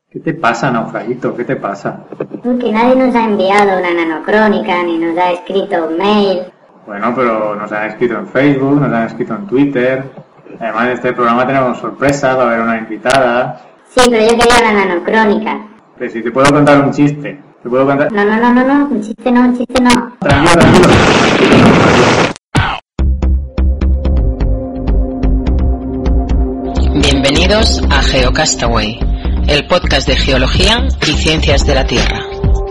¿Qué te pasa, naufraguito? ¿Qué te pasa? Que nadie nos ha enviado una nanocrónica ni nos ha escrito un mail. Bueno, pero nos han escrito en Facebook, nos han escrito en Twitter. Además, en este programa tenemos sorpresa, va a haber una invitada. Sí, pero yo quería una nanocrónica. Pero si te puedo contar un chiste. ¿Te puedo contar? No, un chiste no. Tranquilo. Bienvenidos a GeoCastaway, el podcast de geología y ciencias de la Tierra.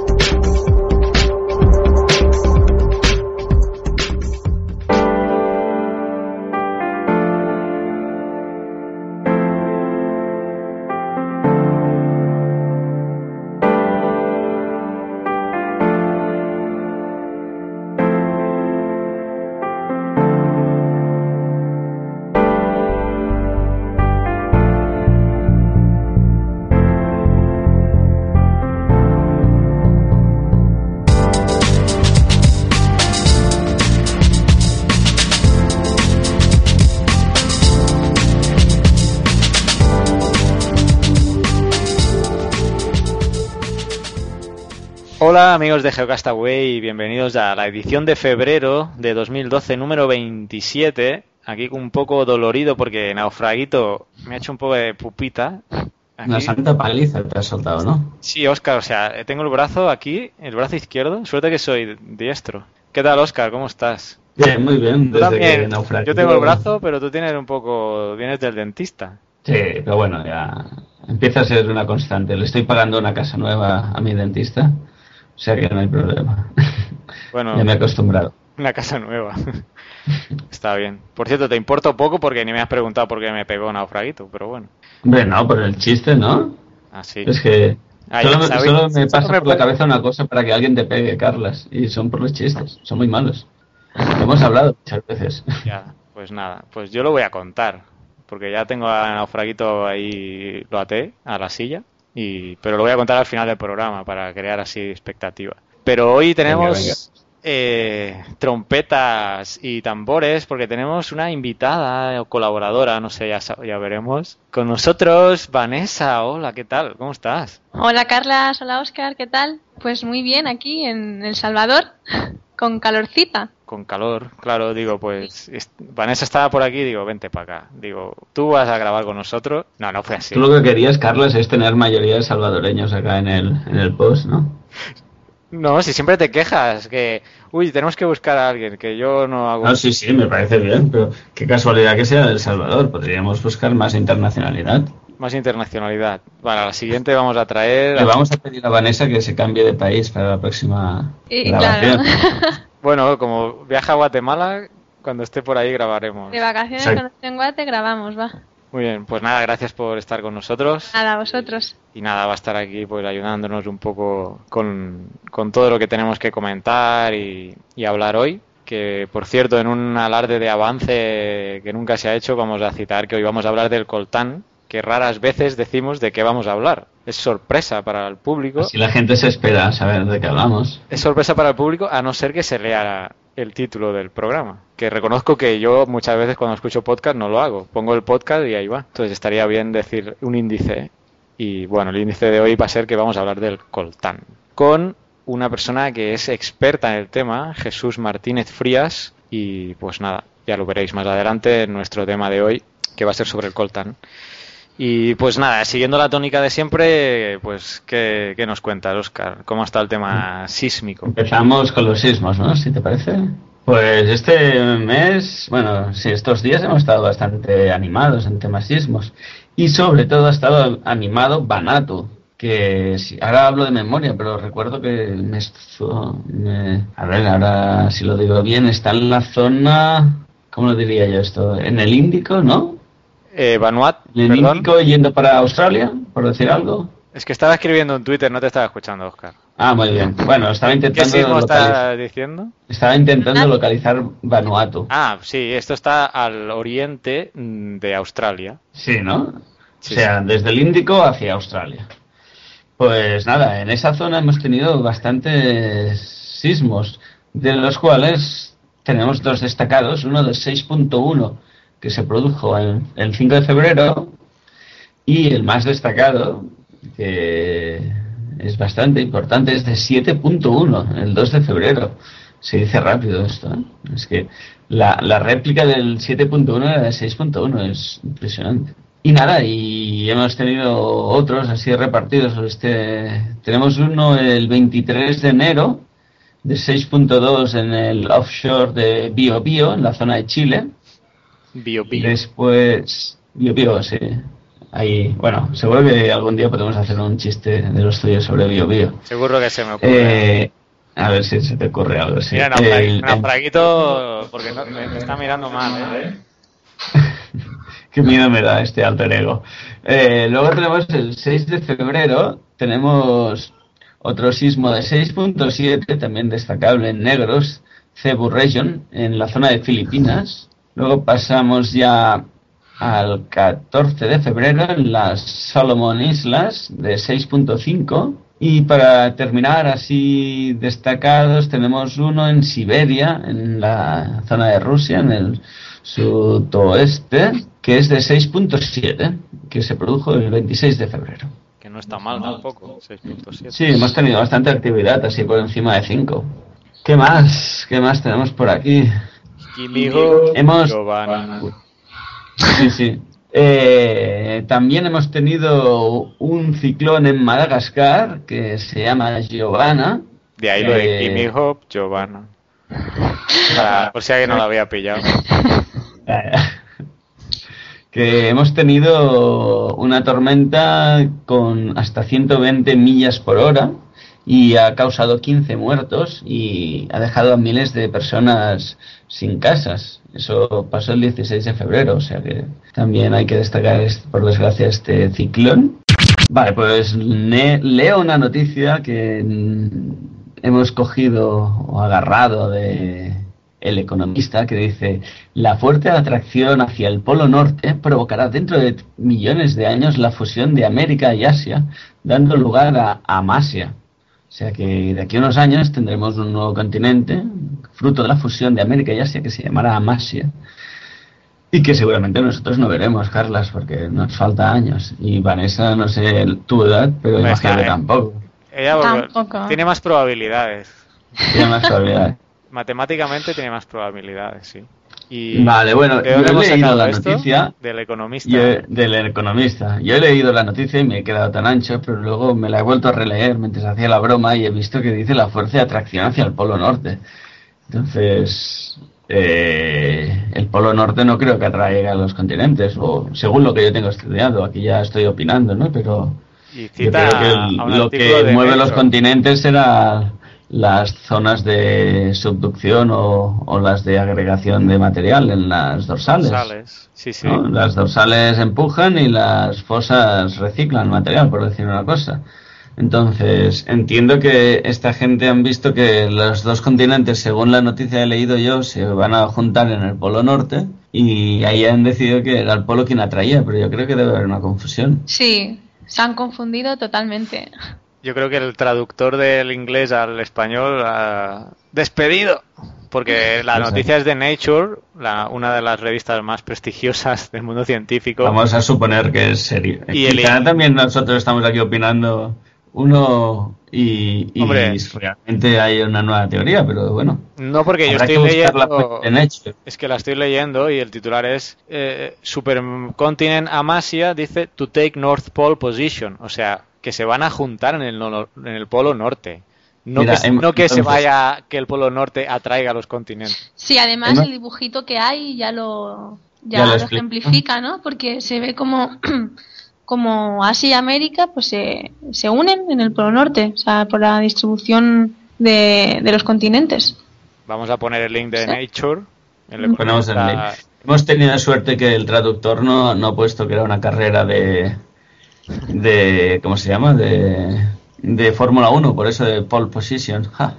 Hola amigos de GeoCastaway y bienvenidos a la edición de febrero de 2012 número 27. Aquí un poco dolorido porque Naufraguito me ha hecho un poco de pupita. Aquí. Una santa paliza te has soltado, ¿no? Sí, Óscar, o sea, tengo el brazo aquí, el brazo izquierdo. Suerte que soy diestro. ¿Qué tal, Óscar? ¿Cómo estás? Bien, muy bien. Tú también. Naufraguito... Yo tengo el brazo, pero tú tienes un poco... vienes del dentista. Sí, pero bueno, ya empieza a ser una constante. Le estoy pagando una casa nueva a mi dentista. O sea que no hay problema. Bueno, ya me he acostumbrado. Una casa nueva. Está bien. Por cierto, te importo poco porque ni me has preguntado por qué me pegó Naufraguito, pero bueno. Hombre, no, por el chiste, ¿no? Ah, sí. Es que solo me pasa me por la cabeza una cosa para que alguien te pegue, Carlas. Y son por los chistes. Son muy malos. Lo hemos hablado muchas veces. Ya, pues nada. Pues yo lo voy a contar. Porque ya tengo a Naufraguito ahí, lo até a la silla. Pero lo voy a contar al final del programa para crear así expectativa. Pero hoy tenemos trompetas y tambores porque tenemos una invitada o colaboradora, no sé, ya veremos. Con nosotros, Vanessa. Hola, ¿qué tal? ¿Cómo estás? Hola, Carlas. Hola, Óscar. ¿Qué tal? Pues muy bien, aquí en El Salvador, con calorcita. Con calor, claro, digo, pues Vanessa estaba por aquí, digo, vente para acá. Digo, ¿tú vas a grabar con nosotros? No fue así. Tú lo que querías, Carlos, es tener mayoría de salvadoreños acá en el post, ¿no? No, si siempre te quejas, que, tenemos que buscar a alguien, que yo no hago... No, sí, me parece bien, pero qué casualidad que sea de El Salvador, podríamos buscar más internacionalidad. Más internacionalidad. Para la siguiente vamos a traer... Le vamos a pedir a Vanessa que se cambie de país para la próxima grabación. Claro. Bueno, como viaja a Guatemala, cuando esté por ahí grabaremos. De vacaciones cuando esté en Guate grabamos, va. Muy bien, pues nada, gracias por estar con nosotros. Nada, a vosotros. Y nada, va a estar aquí pues ayudándonos un poco con todo lo que tenemos que comentar y hablar hoy. Que, por cierto, en un alarde de avance que nunca se ha hecho, vamos a citar que hoy vamos a hablar del coltán, que raras veces decimos de qué vamos a hablar. Es sorpresa para el público. Si la gente se espera a saber de qué hablamos. Es sorpresa para el público, a no ser que se lea el título del programa. Que reconozco que yo muchas veces cuando escucho podcast no lo hago. Pongo el podcast y ahí va. Entonces estaría bien decir un índice. Y bueno, el índice de hoy va a ser que vamos a hablar del coltán. Con una persona que es experta en el tema, Jesús Martínez Frías. Y pues nada, ya lo veréis más adelante en nuestro tema de hoy, que va a ser sobre el coltán. Y pues nada, siguiendo la tónica de siempre, pues ¿qué nos cuentas, Óscar? ¿Cómo está el tema sísmico? Empezamos con los sismos, ¿no? Si te parece. Pues este mes, estos días hemos estado bastante animados en temas sismos. Y sobre todo ha estado animado Vanuatu, que ahora hablo de memoria, pero recuerdo que a ver, ahora si lo digo bien, está en la zona, ¿cómo lo diría yo esto? En el Índico, ¿no? Vanuatu, el Índico yendo para Australia, por decir algo. Es que estaba escribiendo en Twitter, no te estaba escuchando, Óscar. Ah, muy bien. Bueno, estaba intentando... ¿Qué sismo estás diciendo? Estaba intentando localizar Vanuatu. Ah, sí, esto está al oriente de Australia. Sí, ¿no? Sí, o sea, desde el Índico hacia Australia. Pues nada, en esa zona hemos tenido bastantes sismos, de los cuales tenemos dos destacados, uno de 6.1 que se produjo el 5 de febrero y el más destacado que es bastante importante, es de 7.1, el 2 de febrero. Se dice rápido esto, ¿eh? Es que la réplica del 7.1 era de 6.1, es impresionante. Y nada, y hemos tenido otros así repartidos. Tenemos uno el 23 de enero, de 6.2 en el offshore de Biobío, en la zona de Chile. Biobío. Después, Biobío, sí. Ahí, bueno, seguro que algún día podemos hacer un chiste de los tuyos sobre Biobío. Seguro que se me ocurre. A ver si se te ocurre algo así. Mira, Naufraguito, porque me está mirando mal, ¿eh? Qué miedo me da este alter ego. Luego tenemos el 6 de febrero, tenemos otro sismo de 6.7, también destacable en Negros, Cebu Region, en la zona de Filipinas. Luego pasamos ya al 14 de febrero en las Solomon Islas, de 6.5. Y para terminar así destacados, tenemos uno en Siberia, en la zona de Rusia, en el sudoeste, que es de 6.7, que se produjo el 26 de febrero. Que no está mal tampoco, 6.7. Sí, hemos tenido bastante actividad, así por encima de 5. ¿Qué más? ¿Qué más tenemos por aquí? Kimigo, hemos... Giovanna. Sí. También hemos tenido un ciclón en Madagascar que se llama Giovanna. De ahí lo de Kimigo, Giovanna. Por si alguien no lo había pillado. Que hemos tenido una tormenta con hasta 120 millas por hora y ha causado 15 muertos y ha dejado a miles de personas sin casas. Eso pasó el 16 de febrero, o sea que también hay que destacar, por desgracia, este ciclón. Vale, pues leo una noticia que hemos cogido o agarrado de El Economista, que dice: la fuerte atracción hacia el Polo Norte provocará dentro de millones de años la fusión de América y Asia, dando lugar a Amasia. O sea que de aquí a unos años tendremos un nuevo continente, fruto de la fusión de América y Asia, que se llamará Amasia. Y que seguramente nosotros no veremos, Carlas, porque nos falta años. Y Vanessa, no sé tu edad, pero imagino que tampoco. Ella Tampoco. tiene más probabilidades. Tiene más probabilidades. Matemáticamente tiene más probabilidades, sí. Y vale, bueno, ¿de dónde yo he hemos leído sacado la esto? noticia. Del Economista. Del Economista. Yo he leído la noticia y me he quedado tan ancho, pero luego me la he vuelto a releer mientras hacía la broma y he visto que dice la fuerza de atracción hacia el Polo Norte. Entonces, el Polo Norte no creo que atraiga a los continentes, o según lo que yo tengo estudiado, aquí ya estoy opinando, ¿no? Pero Y yo cita creo que a un lo artículo que de mueve los Nature. continentes será las zonas de subducción o las de agregación de material en las dorsales. Sí, sí. ¿No? Las dorsales empujan y las fosas reciclan material, por decir una cosa. Entonces, entiendo que esta gente han visto que los dos continentes, según la noticia que he leído yo, se van a juntar en el Polo Norte y ahí han decidido que era el polo quien atraía, pero yo creo que debe haber una confusión. Sí, se han confundido totalmente. Yo creo que el traductor del inglés al español ha despedido, porque la noticia es de Nature, una de las revistas más prestigiosas del mundo científico. Vamos a suponer que es serio. Y Quizá también nosotros estamos aquí opinando y Hombre, realmente hay una nueva teoría, pero bueno. No, porque yo Habrá estoy que buscar la leyendo. fuente de Nature. Es que la estoy leyendo y el titular es Supercontinent Amasia dice to take North Pole position, o sea, que se van a juntar en el polo norte. No Mira, que entonces, que el polo norte atraiga a los continentes. Sí, además ¿Emma? el dibujito que hay ya lo explica. ejemplifica, ¿no? Porque se ve como Asia y América pues se unen en el Polo Norte, o sea, por la distribución de los continentes. Vamos a poner el link de ¿Sí? Nature. Ponemos el link. Hemos tenido suerte que el traductor no ha puesto que era una carrera de ¿cómo se llama? De Fórmula 1, por eso de pole position. ¡Ja!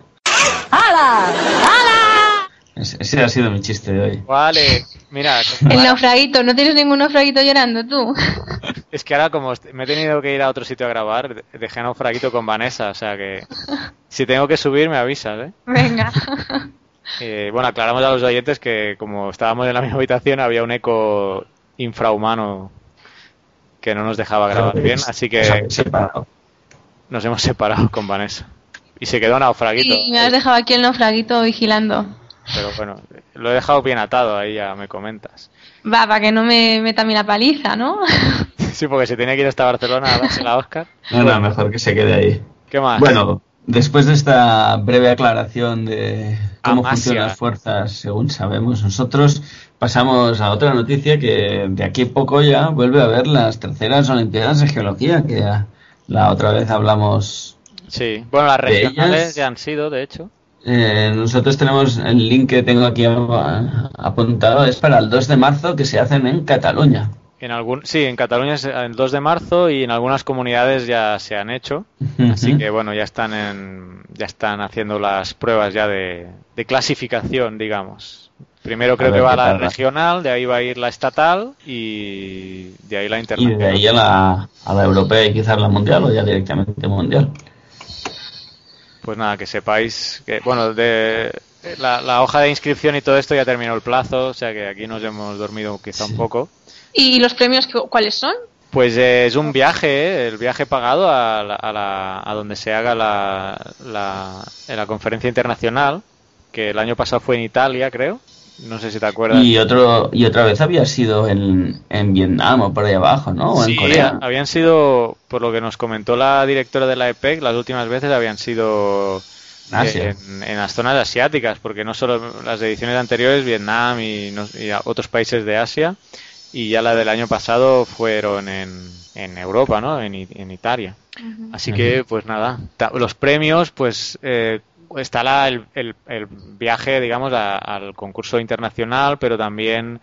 Ese ha sido mi chiste de hoy. Vale, mira, El naufraguito, ¿no tienes ningún naufraguito llorando tú? es que ahora como me he tenido que ir a otro sitio a grabar, dejé Naufraguito con Vanessa, o sea que si tengo que subir me avisas, ¿eh? Venga. Bueno, aclaramos a los oyentes que como estábamos en la misma habitación había un eco infrahumano que no nos dejaba grabar bien, así que Separado. nos hemos separado con Vanessa. Y se quedó naufraguito. Y me has dejado aquí el naufraguito vigilando. Pero bueno, lo he dejado bien atado, ahí ya me comentas. Va, para que no me meta a mí la paliza, ¿no? Sí, porque se tenía que ir hasta Barcelona a darse la Oscar. No, mejor que se quede ahí. ¿Qué más? Bueno, después de esta breve aclaración de cómo Amasia. funcionan las fuerzas, según sabemos nosotros, pasamos a otra noticia que de aquí a poco ya vuelve a haber las terceras Olimpiadas de Geología, que la otra vez hablamos. Sí, bueno, las de regionales ellas. ya han sido, de hecho. Nosotros tenemos el link que tengo aquí apuntado, es para el 2 de marzo que se hacen en Cataluña. Sí, en Cataluña es el 2 de marzo y en algunas comunidades ya se han hecho. Así que bueno, ya están haciendo las pruebas ya de clasificación, digamos. Primero creo que va la regional, de ahí va a ir la estatal y de ahí la Y internacional. de ahí a la europea y quizás la mundial o ya directamente mundial. Pues nada, que sepáis que, bueno, la hoja de inscripción y todo esto ya terminó el plazo, o sea que aquí nos hemos dormido quizá un poco. ¿Y los premios cuáles son? Pues es un viaje, el viaje pagado a donde se haga la conferencia internacional, que el año pasado fue en Italia, creo. No sé si te acuerdas. Y otra vez había sido en Vietnam o por ahí abajo, ¿no? O en Sí, Corea. habían sido, por lo que nos comentó la directora de la EPEC, las últimas veces habían sido Asia. en las zonas asiáticas, porque no solo las ediciones anteriores, Vietnam y otros países de Asia, y ya la del año pasado fueron en Europa, ¿no? En Italia. Así que, pues nada, los premios, pues está el viaje, digamos, al concurso internacional, pero también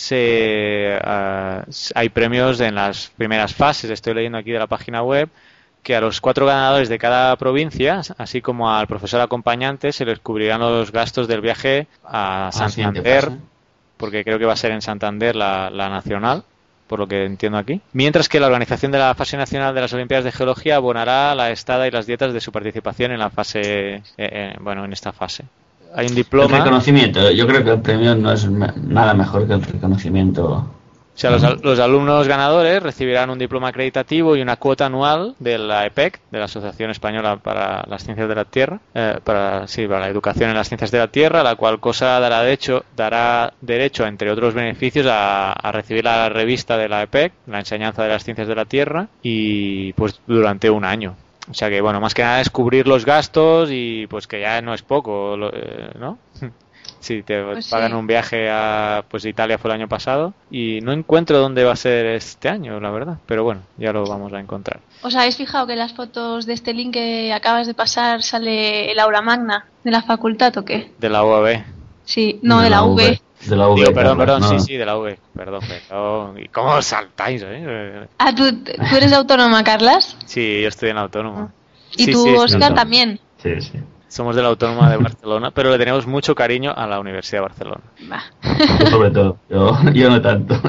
hay premios en las primeras fases. Estoy leyendo aquí de la página web que a los 4 ganadores de cada provincia, así como al profesor acompañante, se les cubrirán los gastos del viaje a Santander, porque creo que va a ser en Santander la nacional, por lo que entiendo aquí. Mientras que la organización de la fase nacional de las Olimpiadas de Geología abonará la estada y las dietas de su participación en la fase, en esta fase. Hay un El diploma. reconocimiento, yo creo que el premio no es nada mejor que el reconocimiento. O sea, los alumnos ganadores recibirán un diploma acreditativo y una cuota anual de la EPEC, de la Asociación Española para las Ciencias de la Tierra, para la educación en las ciencias de la Tierra, la cual cosa dará derecho, entre otros beneficios, a recibir la revista de la EPEC, la enseñanza de las ciencias de la Tierra, y pues durante un año. O sea que, bueno, más que nada es cubrir los gastos y pues que ya no es poco, ¿no? Sí, te pagan un viaje a Italia fue el año pasado y no encuentro dónde va a ser este año, la verdad, pero bueno, ya lo vamos a encontrar. ¿Os habéis fijado que en las fotos de este link que acabas de pasar sale el aula magna de la facultad o qué? De la UAB. Sí, no, de la UV. De la UV. Digo, perdón, no. sí, de la UV. Perdón. ¿Y cómo os saltáis, Ah, ¿tú eres de autónoma, Carlas? Sí, yo estoy en la Autónoma. ¿Y Sí, tú, sí, Óscar, también? Sí. Somos de la Autónoma de Barcelona, pero le tenemos mucho cariño a la Universidad de Barcelona. Va. Yo sobre todo, yo no tanto.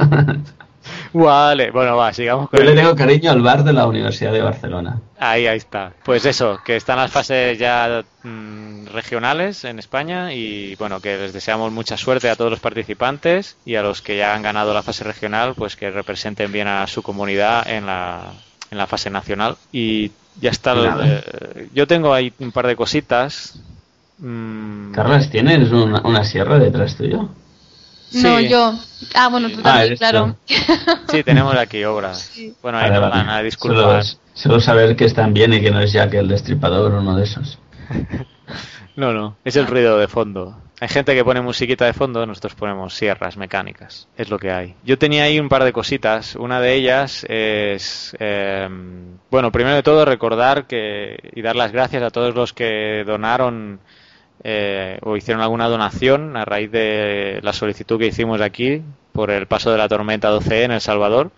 Vale, bueno, va, sigamos con Yo le tengo cariño al bar de la Universidad de Barcelona. Ahí está. Pues eso, que están las fases ya regionales en España y bueno, que les deseamos mucha suerte a todos los participantes y a los que ya han ganado la fase regional, pues que representen bien a su comunidad en la fase nacional. Y ya está. Yo tengo ahí un par de cositas. Carlas, ¿tienes una sierra detrás tuyo? No, Sí. yo. Ah, bueno, tú también, eres claro. Sí, tenemos aquí obras. Bueno, ahí Vale. van a disculpar. Solo saber que están bien y que no es Jack el Destripador o uno de esos. No, es el ruido de fondo. Hay gente que pone musiquita de fondo, nosotros ponemos sierras mecánicas. Es lo que hay. Yo tenía ahí un par de cositas. Una de ellas es, bueno, primero de todo recordar y dar las gracias a todos los que donaron o hicieron alguna donación a raíz de la solicitud que hicimos aquí por el paso de la tormenta 12E en El Salvador.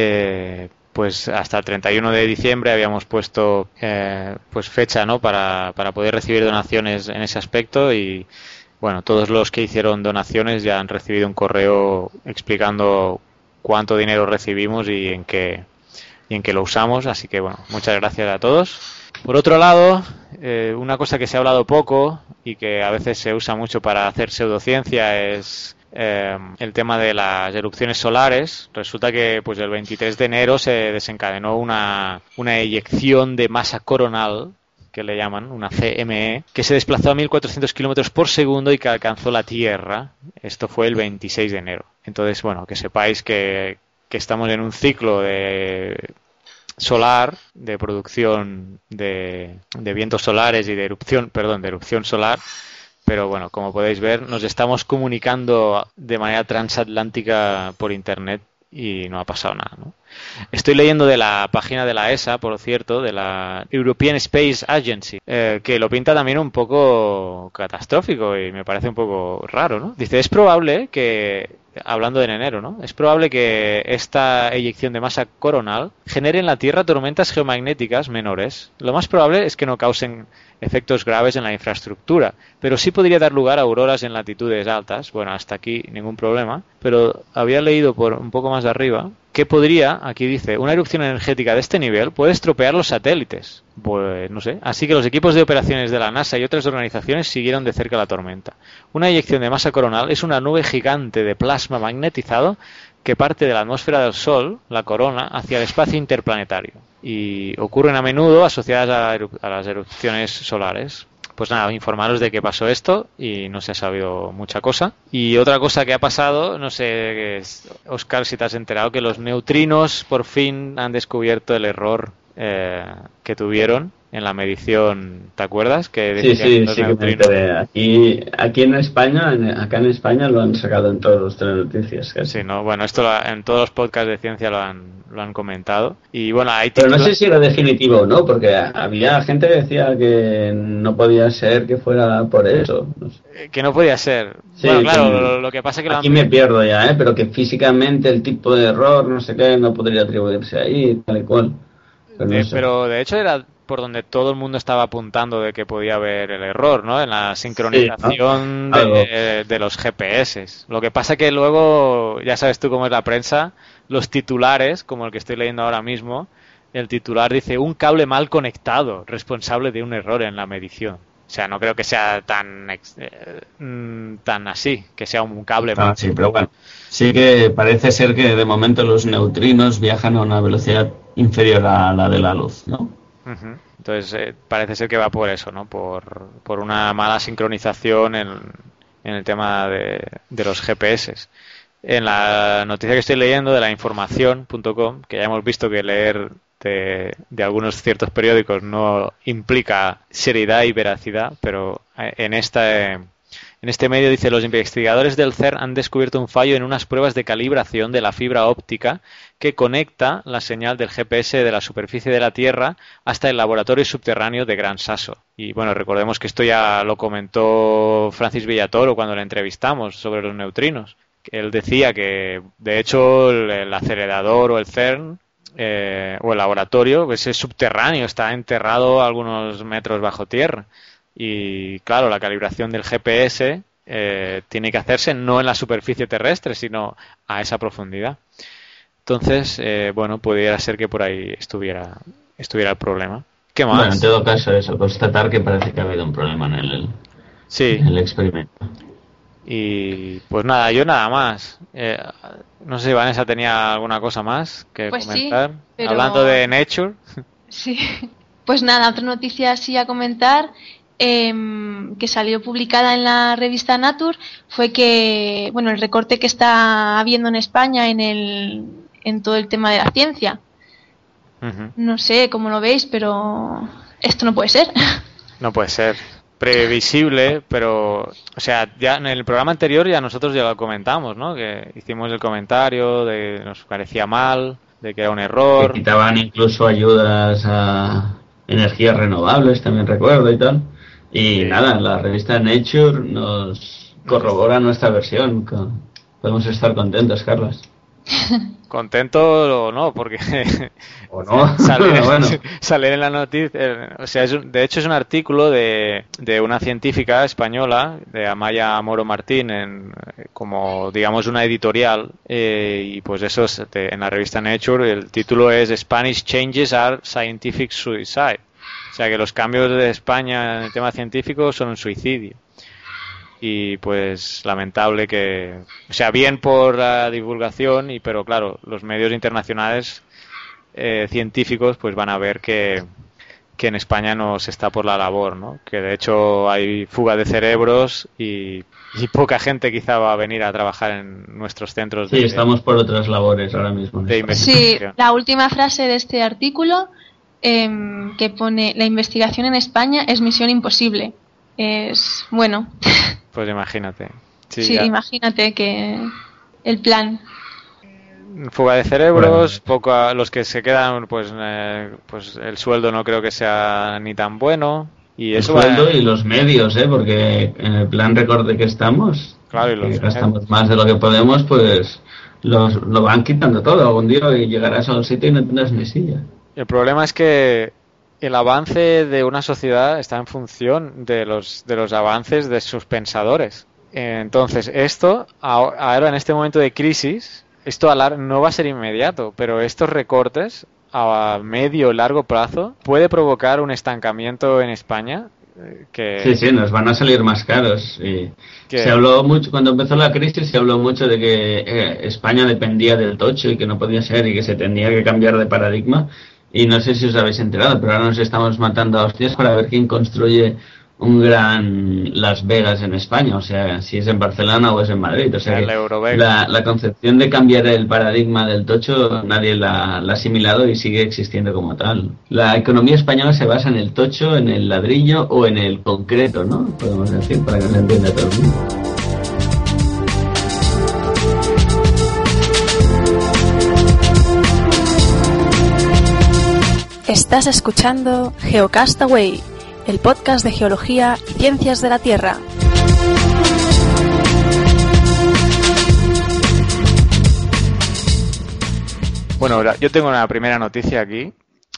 Pues hasta el 31 de diciembre habíamos puesto pues fecha, ¿no? para poder recibir donaciones en ese aspecto y bueno, todos los que hicieron donaciones ya han recibido un correo explicando cuánto dinero recibimos y en qué lo usamos, así que bueno, muchas gracias a todos. Por otro lado, una cosa que se ha hablado poco y que a veces se usa mucho para hacer pseudociencia es el tema de las erupciones solares. Resulta que pues el 23 de enero se desencadenó una eyección de masa coronal, que le llaman, una CME, que se desplazó a 1.400 kilómetros por segundo y que alcanzó la Tierra. Esto fue el 26 de enero. Entonces, bueno, que sepáis que estamos en un ciclo solar, de producción de vientos solares y de erupción solar. Pero bueno, como podéis ver, nos estamos comunicando de manera transatlántica por internet y no ha pasado nada, ¿no? Estoy leyendo de la página de la ESA, por cierto, de la European Space Agency, que lo pinta también un poco catastrófico y me parece un poco raro, ¿no? Dice, es probable que, hablando de enero, ¿no? Es probable que esta eyección de masa coronal genere en la Tierra tormentas geomagnéticas menores. Lo más probable es que no causen efectos graves en la infraestructura, pero sí podría dar lugar a auroras en latitudes altas. Bueno, hasta aquí ningún problema, pero había leído por un poco más de arriba que podría, aquí dice, una erupción energética de este nivel puede estropear los satélites. Pues no sé. Así que los equipos de operaciones de la NASA y otras organizaciones siguieron de cerca la tormenta. Una eyección de masa coronal es una nube gigante de plasma magnetizado que parte de la atmósfera del Sol, la corona, hacia el espacio interplanetario. Y ocurren a menudo asociadas a las erupciones solares. Pues nada, informaros de que pasó esto y no se ha sabido mucha cosa. Y otra cosa que ha pasado, no sé, Óscar, si te has enterado, que los neutrinos por fin han descubierto el error que tuvieron en la medición, ¿te acuerdas? Que sí, que me enteré. Aquí en España, acá en España lo han sacado en todos los telenoticias. Casi. Sí, ¿no? Bueno, esto en todos los podcasts de ciencia lo han comentado. Y bueno, hay Pero no sé si era definitivo o no, porque había gente que decía que no podía ser que fuera por eso. No sé. Que no podía ser. Sí, bueno, claro, lo que pasa es que aquí me pierdo ya, pero que físicamente el tipo de error, no sé qué, no podría atribuirse ahí, tal y cual. Pero de hecho era por donde todo el mundo estaba apuntando de que podía haber el error, ¿no? En la sincronización de los GPS. Lo que pasa que luego, ya sabes tú cómo es la prensa, los titulares, como el que estoy leyendo ahora mismo, el titular dice, un cable mal conectado, responsable de un error en la medición. O sea, no creo que sea tan así, que sea un cable mal. Sí, pero bueno, sí que parece ser que de momento los neutrinos viajan a una velocidad inferior a la de la luz, ¿no? Uh-huh. Entonces parece ser que va por eso, ¿no? Por una mala sincronización en el tema de los GPS. En la noticia que estoy leyendo de la información.com, que ya hemos visto que leer de algunos ciertos periódicos no implica seriedad y veracidad, pero en este medio dice, los investigadores del CERN han descubierto un fallo en unas pruebas de calibración de la fibra óptica que conecta la señal del GPS de la superficie de la Tierra hasta el laboratorio subterráneo de Gran Sasso. Y bueno, recordemos que esto ya lo comentó Francis Villatoro cuando le entrevistamos sobre los neutrinos. Él decía que, de hecho, el acelerador o el CERN o el laboratorio pues es subterráneo, está enterrado a algunos metros bajo tierra. Y claro, la calibración del GPS tiene que hacerse no en la superficie terrestre, sino a esa profundidad. Entonces, bueno, pudiera ser que por ahí estuviera el problema. ¿Qué más? Bueno, en todo caso, eso, constatar que parece que ha habido un problema en el experimento. Y pues nada, yo nada más. No sé si Vanessa tenía alguna cosa más que comentar. Sí, pero... Hablando de Nature. Sí, pues nada, otra noticia así a comentar que salió publicada en la revista Nature fue que, bueno, el recorte que está habiendo en España en todo el tema de la ciencia. Uh-huh. No sé cómo lo veis, pero esto no puede ser. No puede ser. Previsible, pero, o sea, ya en el programa anterior ya nosotros ya lo comentamos, ¿no? Que hicimos el comentario de que nos parecía mal, de que era un error. Que quitaban incluso ayudas a energías renovables, también recuerdo y tal. Y sí. Nada, la revista Nature nos corrobora nuestra versión. Podemos estar contentos, Carlos. Contento o no, porque o no. Salir en la noticia, o sea, de hecho es un artículo de una científica española, de Amaya Moro Martín, como digamos una editorial, y pues eso es en la revista Nature. El título es Spanish Changes are Scientific Suicide, o sea que los cambios de España en el tema científico son un suicidio. y pues lamentable que, o sea, bien por la divulgación, pero claro, los medios internacionales científicos pues van a ver que en España no se está por la labor, ¿no? Que de hecho hay fuga de cerebros y poca gente quizá va a venir a trabajar en nuestros centros. Sí, estamos por otras labores ahora mismo. De investigación. Sí, la última frase de este artículo que pone: la investigación en España es misión imposible. Es bueno. Pues imagínate. Sí, imagínate que el plan. Fuga de cerebros, poco a los que se quedan, pues el sueldo no creo que sea ni tan bueno. Y eso el sueldo y los medios, porque en el plan recorte que estamos, claro, y que gastamos más de lo que podemos, pues lo van quitando todo. Algún día llegarás a un sitio y no tendrás ni silla. El problema es que el avance de una sociedad está en función de los avances de sus pensadores. Entonces, esto, ahora en este momento de crisis, esto no va a ser inmediato, pero estos recortes a medio y largo plazo puede provocar un estancamiento en España. Sí, nos van a salir más caros. Se habló mucho, cuando empezó la crisis, se habló mucho de que España dependía del tocho y que no podía ser y que se tenía que cambiar de paradigma. Y no sé si os habéis enterado, pero ahora nos estamos matando a hostias para ver quién construye un gran Las Vegas en España, o sea, si es en Barcelona o es en Madrid. O sea, la concepción de cambiar el paradigma del tocho nadie la ha asimilado y sigue existiendo como tal. La economía española se basa en el tocho, en el ladrillo o en el concreto, ¿no? Podemos decir, para que se entienda todo el mundo. Estás escuchando Geocastaway, el podcast de geología y ciencias de la Tierra. Bueno, yo tengo una primera noticia aquí.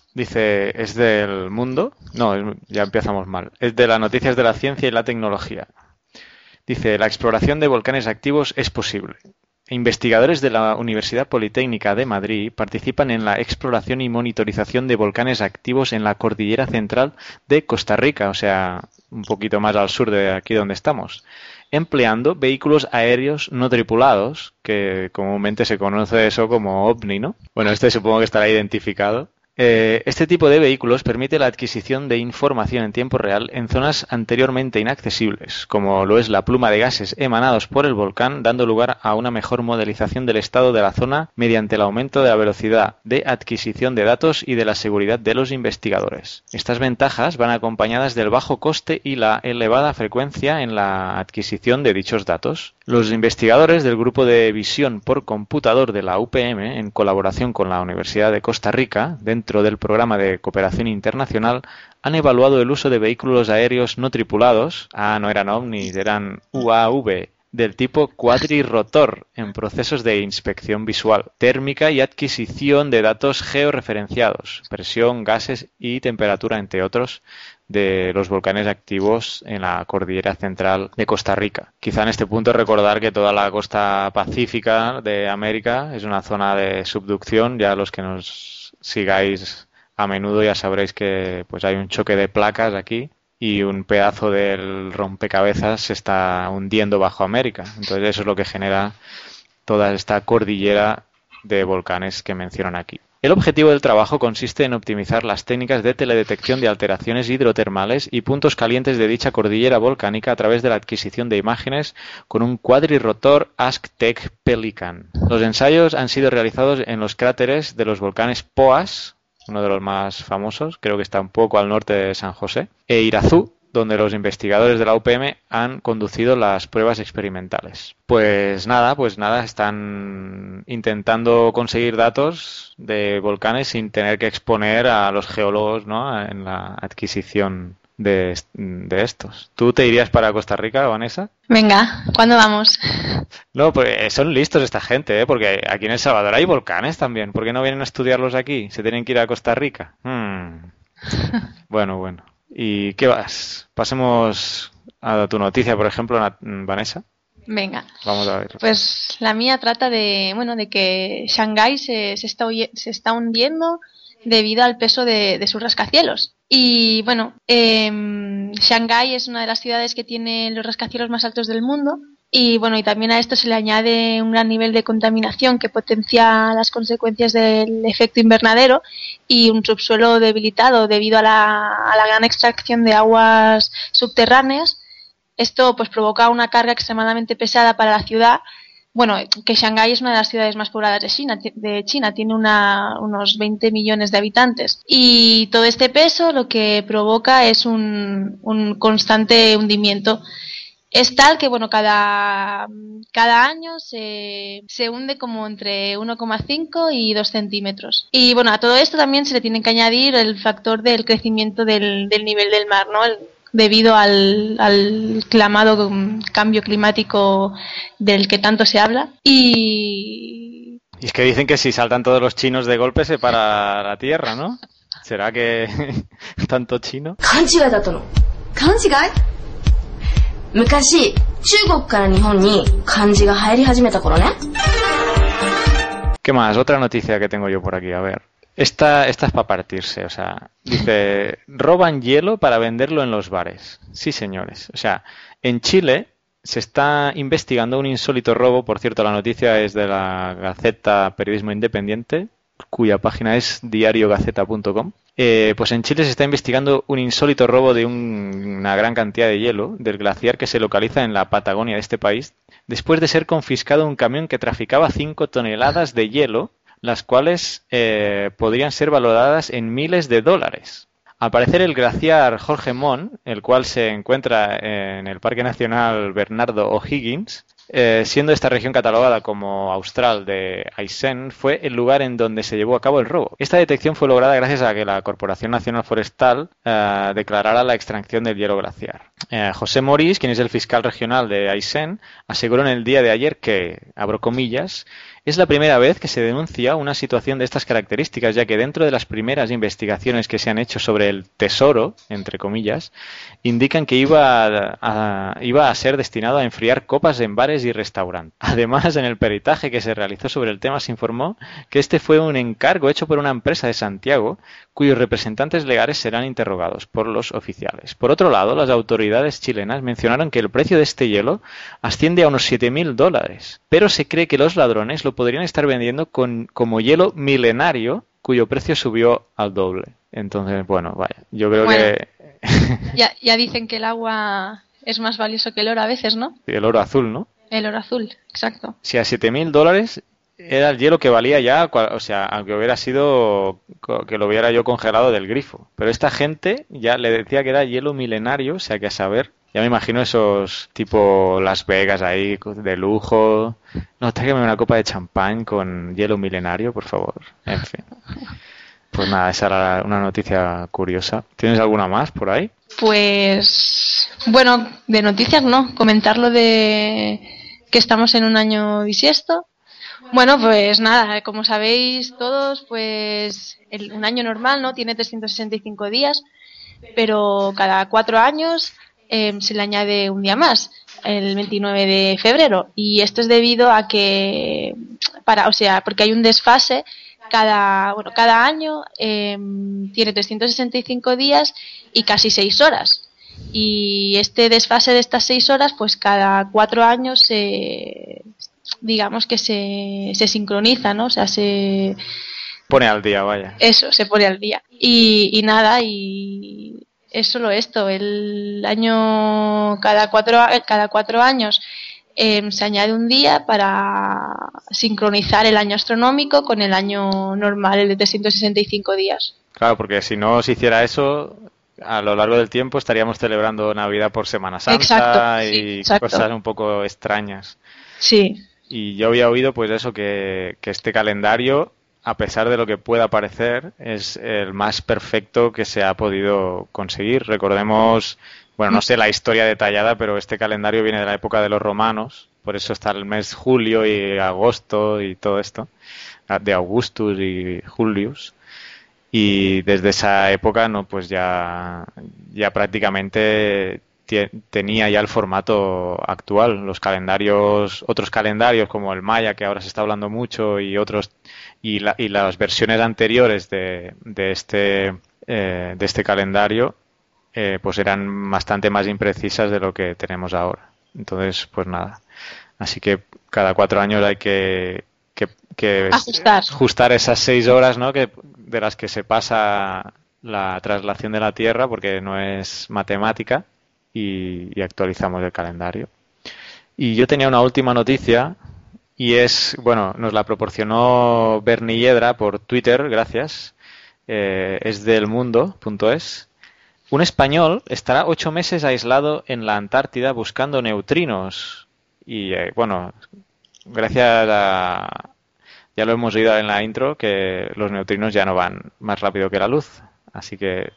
Dice, es del Mundo. No, ya empezamos mal. Es de las noticias de la ciencia y la tecnología. Dice, la exploración de volcanes activos es posible. Investigadores de la Universidad Politécnica de Madrid participan en la exploración y monitorización de volcanes activos en la cordillera central de Costa Rica, o sea, un poquito más al sur de aquí donde estamos, empleando vehículos aéreos no tripulados, que comúnmente se conoce eso como OVNI, ¿no? Bueno, este supongo que estará identificado. Este tipo de vehículos permite la adquisición de información en tiempo real en zonas anteriormente inaccesibles, como lo es la pluma de gases emanados por el volcán, dando lugar a una mejor modelización del estado de la zona mediante el aumento de la velocidad de adquisición de datos y de la seguridad de los investigadores. Estas ventajas van acompañadas del bajo coste y la elevada frecuencia en la adquisición de dichos datos. Los investigadores del grupo de visión por computador de la UPM, en colaboración con la Universidad de Costa Rica, dentro del programa de cooperación internacional, han evaluado el uso de vehículos aéreos no tripulados, no eran ovnis, eran UAV, del tipo cuadrirrotor en procesos de inspección visual, térmica y adquisición de datos georreferenciados, presión, gases y temperatura, entre otros, de los volcanes activos en la cordillera central de Costa Rica. Quizá en este punto recordar que toda la costa pacífica de América es una zona de subducción. Ya los que nos sigáis a menudo ya sabréis que pues hay un choque de placas aquí y un pedazo del rompecabezas se está hundiendo bajo América. Entonces eso es lo que genera toda esta cordillera de volcanes que mencionan aquí. El objetivo del trabajo consiste en optimizar las técnicas de teledetección de alteraciones hidrotermales y puntos calientes de dicha cordillera volcánica a través de la adquisición de imágenes con un cuadrirrotor Aztec Pelican. Los ensayos han sido realizados en los cráteres de los volcanes Poás, uno de los más famosos, creo que está un poco al norte de San José, e Irazú, donde los investigadores de la UPM han conducido las pruebas experimentales. Pues nada, están intentando conseguir datos de volcanes sin tener que exponer a los geólogos, ¿no?, en la adquisición de estos. ¿Tú te irías para Costa Rica, Vanessa? Venga, ¿cuándo vamos? No, pues son listos esta gente, porque aquí en El Salvador hay volcanes también. ¿Por qué no vienen a estudiarlos aquí? ¿Se tienen que ir a Costa Rica? Bueno. ¿Y qué vas? Pasemos a tu noticia, por ejemplo, Vanessa. Venga. Vamos a ver. Pues la mía trata de que Shanghái se está hundiendo debido al peso de sus rascacielos. Y bueno, Shanghái es una de las ciudades que tiene los rascacielos más altos del mundo. Y bueno, y también a esto se le añade un gran nivel de contaminación que potencia las consecuencias del efecto invernadero y un subsuelo debilitado debido a la gran extracción de aguas subterráneas. Esto pues provoca una carga extremadamente pesada para la ciudad. Bueno, que Shanghái es una de las ciudades más pobladas de China, tiene unos 20 millones de habitantes. Y todo este peso lo que provoca es un constante hundimiento. Es tal que, bueno, cada año se hunde como entre 1,5 y 2 centímetros. Y, bueno, a todo esto también se le tiene que añadir el factor del crecimiento del nivel del mar, ¿no? Debido al clamado cambio climático del que tanto se habla. Y es que dicen que si saltan todos los chinos de golpe se para la Tierra, ¿no? ¿Será que tanto chino? 昔、中国から日本に漢字が入り始めた頃ね。 ¿Qué más? Otra noticia que tengo yo por aquí, a ver. Esta es para partirse, o sea, dice, roban hielo para venderlo en los bares. Sí, señores. O sea, en Chile se está investigando un insólito robo, por cierto, la noticia es de la Gaceta Periodismo Independiente, cuya página es diariogaceta.com. Pues en Chile se está investigando un insólito robo de una gran cantidad de hielo del glaciar que se localiza en la Patagonia de este país, después de ser confiscado un camión que traficaba 5 toneladas de hielo, las cuales podrían ser valoradas en miles de dólares. Al parecer el glaciar Jorge Montt, el cual se encuentra en el Parque Nacional Bernardo O'Higgins, siendo esta región catalogada como austral de Aysén, fue el lugar en donde se llevó a cabo el robo. Esta detección fue lograda gracias a que la Corporación Nacional Forestal declarara la extracción del hielo glaciar. José Morís, quien es el fiscal regional de Aysén, aseguró en el día de ayer que, abro comillas, es la primera vez que se denuncia una situación de estas características, ya que dentro de las primeras investigaciones que se han hecho sobre el tesoro, entre comillas, indican que iba a ser destinado a enfriar copas en bares y restaurantes. Además, en el peritaje que se realizó sobre el tema se informó que este fue un encargo hecho por una empresa de Santiago, cuyos representantes legales serán interrogados por los oficiales. Por otro lado, las autoridades chilenas mencionaron que el precio de este hielo asciende a unos $7.000, pero se cree que los ladrones lo podrían estar vendiendo como hielo milenario, cuyo precio subió al doble. Entonces, bueno, vaya, yo creo que... ya dicen que el agua es más valioso que el oro a veces, ¿no? El oro azul, ¿no? El oro azul, exacto. Si a $7.000 era el hielo que valía ya, o sea, aunque hubiera sido que lo hubiera yo congelado del grifo. Pero esta gente ya le decía que era hielo milenario, o sea que a saber... Ya me imagino esos tipo Las Vegas ahí de lujo. No, tráigame una copa de champán con hielo milenario, por favor. En fin. Pues nada, esa era una noticia curiosa. ¿Tienes alguna más por ahí? Pues, bueno, de noticias no. Comentar lo de que estamos en un año bisiesto. Bueno, pues nada, como sabéis todos, pues un año normal, ¿no? Tiene 365 días, pero cada 4 años... se le añade un día más, el 29 de febrero, y esto es debido a que porque hay un desfase cada año, tiene 365 días y casi 6 horas, y este desfase de estas 6 horas pues cada 4 años digamos que se sincroniza, ¿no? O sea, se pone al día, vaya. Eso, se pone al día. Y nada, y es solo esto, el año cada cuatro años se añade un día para sincronizar el año astronómico con el año normal, el de 365 días. Claro, porque si no se hiciera eso, a lo largo del tiempo estaríamos celebrando Navidad por Semana Santa. Exacto, y sí, exacto. Cosas un poco extrañas. Sí. Y yo había oído pues eso, que este calendario, a pesar de lo que pueda parecer, es el más perfecto que se ha podido conseguir. Recordemos, bueno, no sé la historia detallada, pero este calendario viene de la época de los romanos, por eso está el mes julio y agosto y todo esto, de Augustus y Julius. Y desde esa época, no, pues ya prácticamente tenía ya el formato actual. Los calendarios, otros calendarios como el Maya, que ahora se está hablando mucho, y otros y las versiones anteriores de este calendario pues eran bastante más imprecisas de lo que tenemos ahora. Entonces, pues nada. Así que cada 4 años hay que ajustar esas 6 horas, ¿no? De las que se pasa la traslación de la Tierra, porque no es matemática, y actualizamos el calendario. Y yo tenía una última noticia, y nos la proporcionó Bernie Yedra por Twitter, gracias. Es del mundo.es. Un español estará 8 meses aislado en la Antártida buscando neutrinos. Y gracias a... Ya lo hemos oído en la intro, que los neutrinos ya no van más rápido que la luz. Así que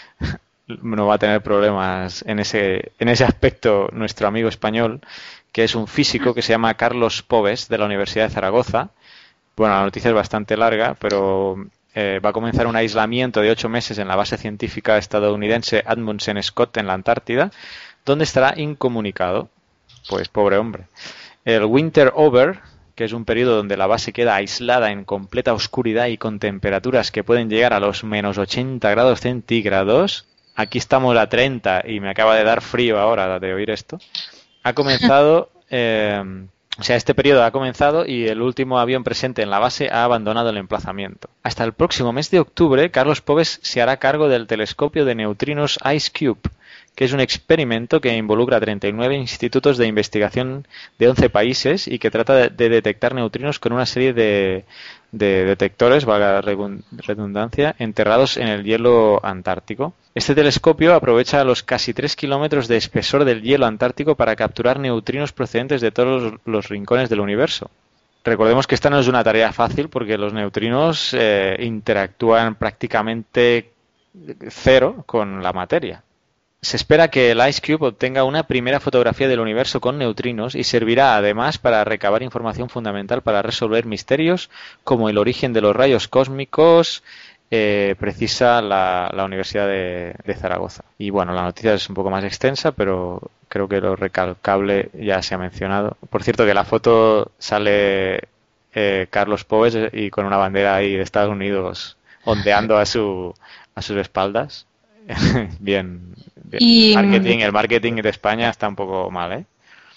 no va a tener problemas en ese aspecto nuestro amigo español, que es un físico que se llama Carlos Pobes, de la Universidad de Zaragoza. Bueno, la noticia es bastante larga, pero va a comenzar un aislamiento de 8 meses en la base científica estadounidense Amundsen Scott en la Antártida, donde estará incomunicado. Pues pobre hombre. El Winter Over, que es un periodo donde la base queda aislada en completa oscuridad y con temperaturas que pueden llegar a los menos 80 grados centígrados. Aquí estamos a 30 y me acaba de dar frío ahora de oír esto. Ha comenzado, este periodo ha comenzado y el último avión presente en la base ha abandonado el emplazamiento. Hasta el próximo mes de octubre, Carlos Pobes se hará cargo del telescopio de neutrinos IceCube, que es un experimento que involucra a 39 institutos de investigación de 11 países y que trata de detectar neutrinos con una serie de detectores, valga la redundancia, enterrados en el hielo antártico. Este telescopio aprovecha los casi 3 kilómetros de espesor del hielo antártico para capturar neutrinos procedentes de todos los rincones del universo. Recordemos que esta no es una tarea fácil porque los neutrinos interactúan prácticamente cero con la materia. Se espera que el IceCube obtenga una primera fotografía del universo con neutrinos y servirá además para recabar información fundamental para resolver misterios como el origen de los rayos cósmicos, precisa la Universidad de Zaragoza. Y bueno, la noticia es un poco más extensa, pero creo que lo recalcable ya se ha mencionado. Por cierto, que la foto sale Carlos Pobes y con una bandera ahí de Estados Unidos ondeando a sus espaldas. Bien. Y el marketing de España está un poco mal, ¿eh?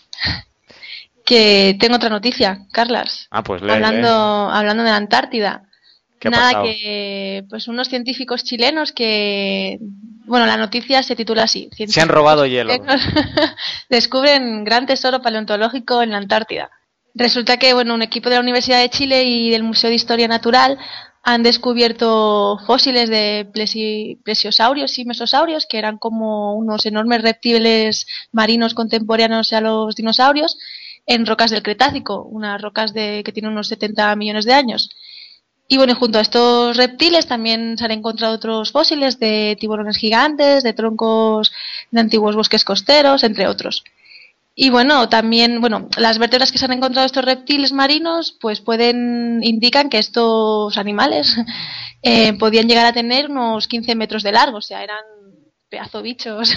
Que tengo otra noticia, Carlas. Pues hablando de la Antártida. ¿Qué ha pasado? Que pues unos científicos chilenos que... Bueno, la noticia se titula así. Se han robado hielo. Descubren gran tesoro paleontológico en la Antártida. Resulta que un equipo de la Universidad de Chile y del Museo de Historia Natural han descubierto fósiles de plesiosaurios y mesosaurios, que eran como unos enormes reptiles marinos contemporáneos a los dinosaurios, en rocas del Cretácico, unas rocas que tienen unos 70 millones de años. Y junto a estos reptiles también se han encontrado otros fósiles de tiburones gigantes, de troncos de antiguos bosques costeros, entre otros. Y también, las vértebras que se han encontrado estos reptiles marinos, pues indican que estos animales podían llegar a tener unos 15 metros de largo, o sea, eran pedazo bichos.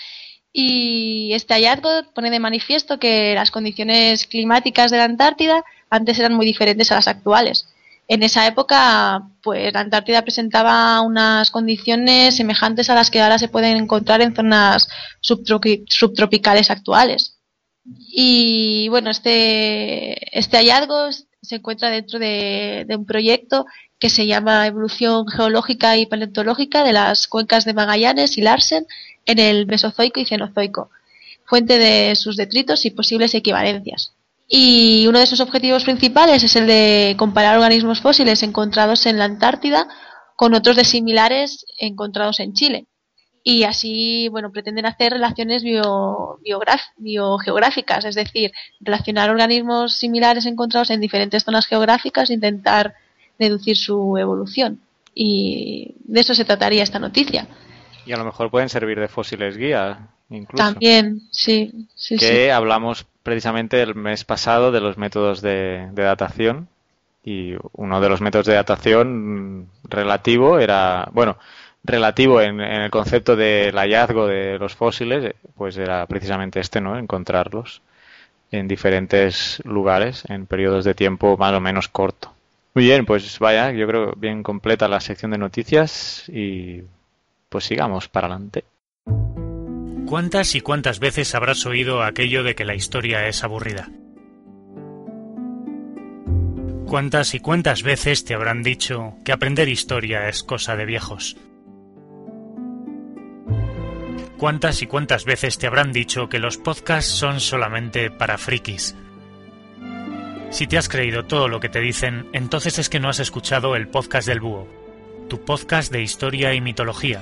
Y este hallazgo pone de manifiesto que las condiciones climáticas de la Antártida antes eran muy diferentes a las actuales. En esa época, pues la Antártida presentaba unas condiciones semejantes a las que ahora se pueden encontrar en zonas subtropicales actuales. Y este hallazgo se encuentra dentro de un proyecto que se llama Evolución Geológica y Paleontológica de las cuencas de Magallanes y Larsen en el Mesozoico y Cenozoico, fuente de sus detritos y posibles equivalencias. Y uno de sus objetivos principales es el de comparar organismos fósiles encontrados en la Antártida con otros de similares encontrados en Chile. Y así, pretenden hacer relaciones biogeográficas, es decir, relacionar organismos similares encontrados en diferentes zonas geográficas e intentar deducir su evolución. Y de eso se trataría esta noticia. Y a lo mejor pueden servir de fósiles guía, incluso. También, sí. Hablamos precisamente el mes pasado de los métodos de datación, y uno de los métodos de datación relativo era... relativo en el concepto del hallazgo de los fósiles, pues era precisamente ¿no? Encontrarlos en diferentes lugares en periodos de tiempo más o menos corto. Muy bien, pues vaya, yo creo bien completa la sección de noticias y pues sigamos para adelante. ¿Cuántas y cuántas veces habrás oído aquello de que la historia es aburrida? ¿Cuántas y cuántas veces te habrán dicho que aprender historia es cosa de viejos? ¿Cuántas y cuántas veces te habrán dicho que los podcasts son solamente para frikis? Si te has creído todo lo que te dicen, entonces es que no has escuchado el podcast del Búho, tu podcast de historia y mitología.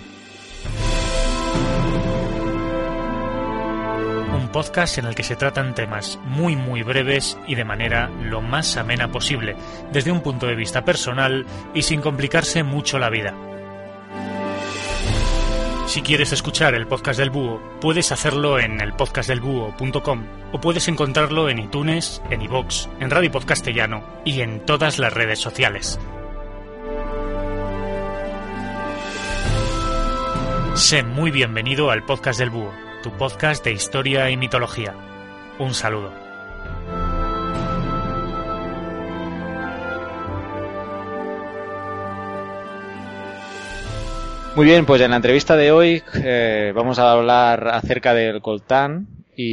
Un podcast en el que se tratan temas muy breves y de manera lo más amena posible, desde un punto de vista personal y sin complicarse mucho la vida. Si quieres escuchar el podcast del Búho, puedes hacerlo en elpodcastdelbúho.com o puedes encontrarlo en iTunes, en iVoox, en Radio Podcastellano y en todas las redes sociales. Sé muy bienvenido al podcast del Búho, tu podcast de historia y mitología. Un saludo. Muy bien, pues en la entrevista de hoy vamos a hablar acerca del coltán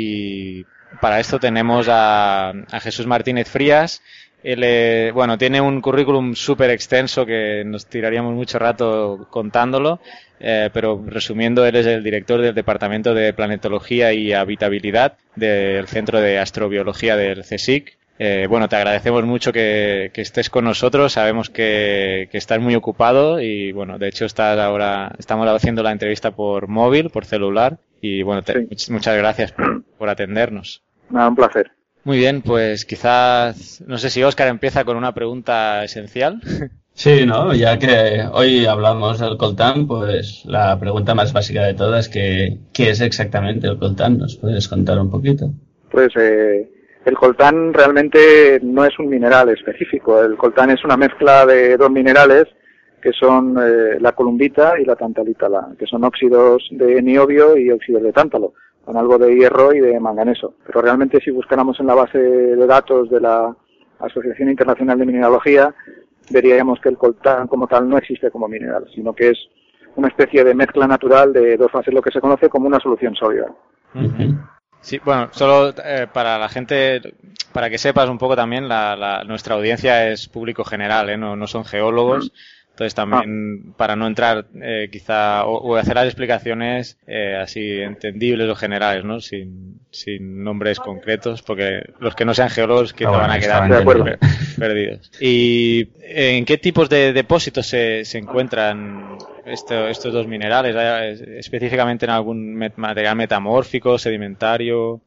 y para esto tenemos a Jesús Martínez Frías. Él, tiene un currículum súper extenso que nos tiraríamos mucho rato contándolo, pero resumiendo, él es el director del Departamento de Planetología y Habitabilidad del Centro de Astrobiología del CSIC. Te agradecemos mucho que estés con nosotros. Sabemos que estás muy ocupado y, de hecho estamos haciendo la entrevista por móvil, por celular y, muchas gracias por atendernos. Nada, un placer. Muy bien, pues quizás, no sé si Óscar empieza con una pregunta esencial. Sí, ¿no? Ya que hoy hablamos del coltán, pues la pregunta más básica de todas, ¿qué es exactamente el coltán? ¿Nos puedes contar un poquito? Pues el coltán realmente no es un mineral específico. El coltán es una mezcla de dos minerales que son la columbita y la tantalita, que son óxidos de niobio y óxidos de tántalo, con algo de hierro y de manganeso. Pero realmente si buscáramos en la base de datos de la Asociación Internacional de Mineralogía, veríamos que el coltán como tal no existe como mineral, sino que es una especie de mezcla natural de dos fases, lo que se conoce como una solución sólida. Uh-huh. Sí, solo para la gente, para que sepas un poco también, nuestra audiencia es público general, no son geólogos. Entonces también para no entrar quizá o hacer las explicaciones así entendibles o generales, ¿no? Sin nombres concretos, porque los que no sean geólogos quizá van a quedar perdidos. ¿Y en qué tipos de depósitos se encuentran estos dos minerales? ¿Específicamente en algún material metamórfico, sedimentario?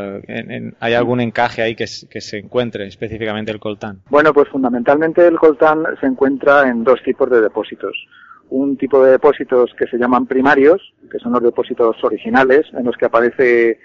¿Hay algún encaje ahí que se encuentre específicamente el coltán? Bueno, pues fundamentalmente el coltán se encuentra en dos tipos de depósitos. Un tipo de depósitos que se llaman primarios, que son los depósitos originales en los que aparece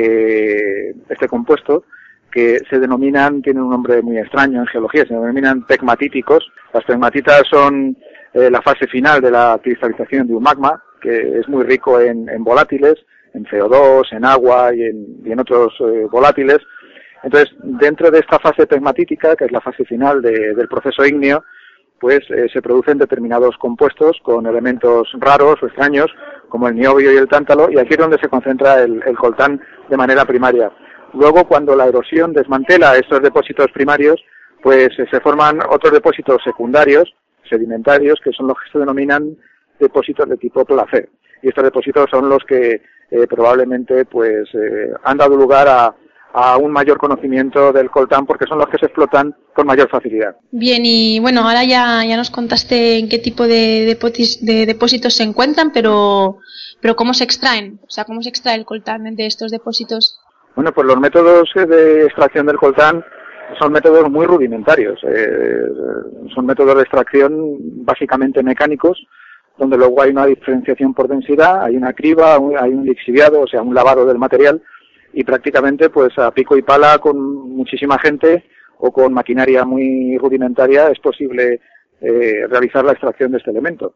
este compuesto, que se denominan, tienen un nombre muy extraño en geología, se denominan pegmatíticos. Las pegmatitas son la fase final de la cristalización de un magma, que es muy rico en volátiles, en CO2, en agua y en otros volátiles. Entonces, dentro de esta fase pegmatítica, que es la fase final del proceso ígneo, pues se producen determinados compuestos con elementos raros o extraños, como el niobio y el tántalo, y aquí es donde se concentra el coltán de manera primaria. Luego, cuando la erosión desmantela estos depósitos primarios, pues se forman otros depósitos secundarios, sedimentarios, que son los que se denominan depósitos de tipo placer. Y estos depósitos son los que probablemente han dado lugar a un mayor conocimiento del coltán, porque son los que se explotan con mayor facilidad. Bien, y ahora ya nos contaste en qué tipo de depósitos se encuentran, pero ¿cómo se extraen? O sea, ¿cómo se extrae el coltán de estos depósitos? Bueno, pues los métodos de extracción del coltán son métodos muy rudimentarios. Son métodos de extracción básicamente mecánicos, donde luego hay una diferenciación por densidad, hay una criba, hay un lixiviado, o sea, un lavado del material, y prácticamente a pico y pala con muchísima gente o con maquinaria muy rudimentaria es posible realizar la extracción de este elemento.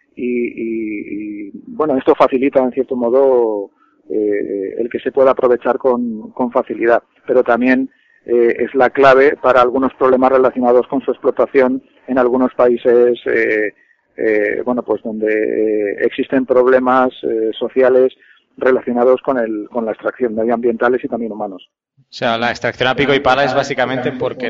Y esto facilita en cierto modo el que se pueda aprovechar con facilidad, pero también es la clave para algunos problemas relacionados con su explotación en algunos países donde existen problemas sociales relacionados con la extracción, medioambientales y también humanos. O sea, la extracción a pico y pala es básicamente porque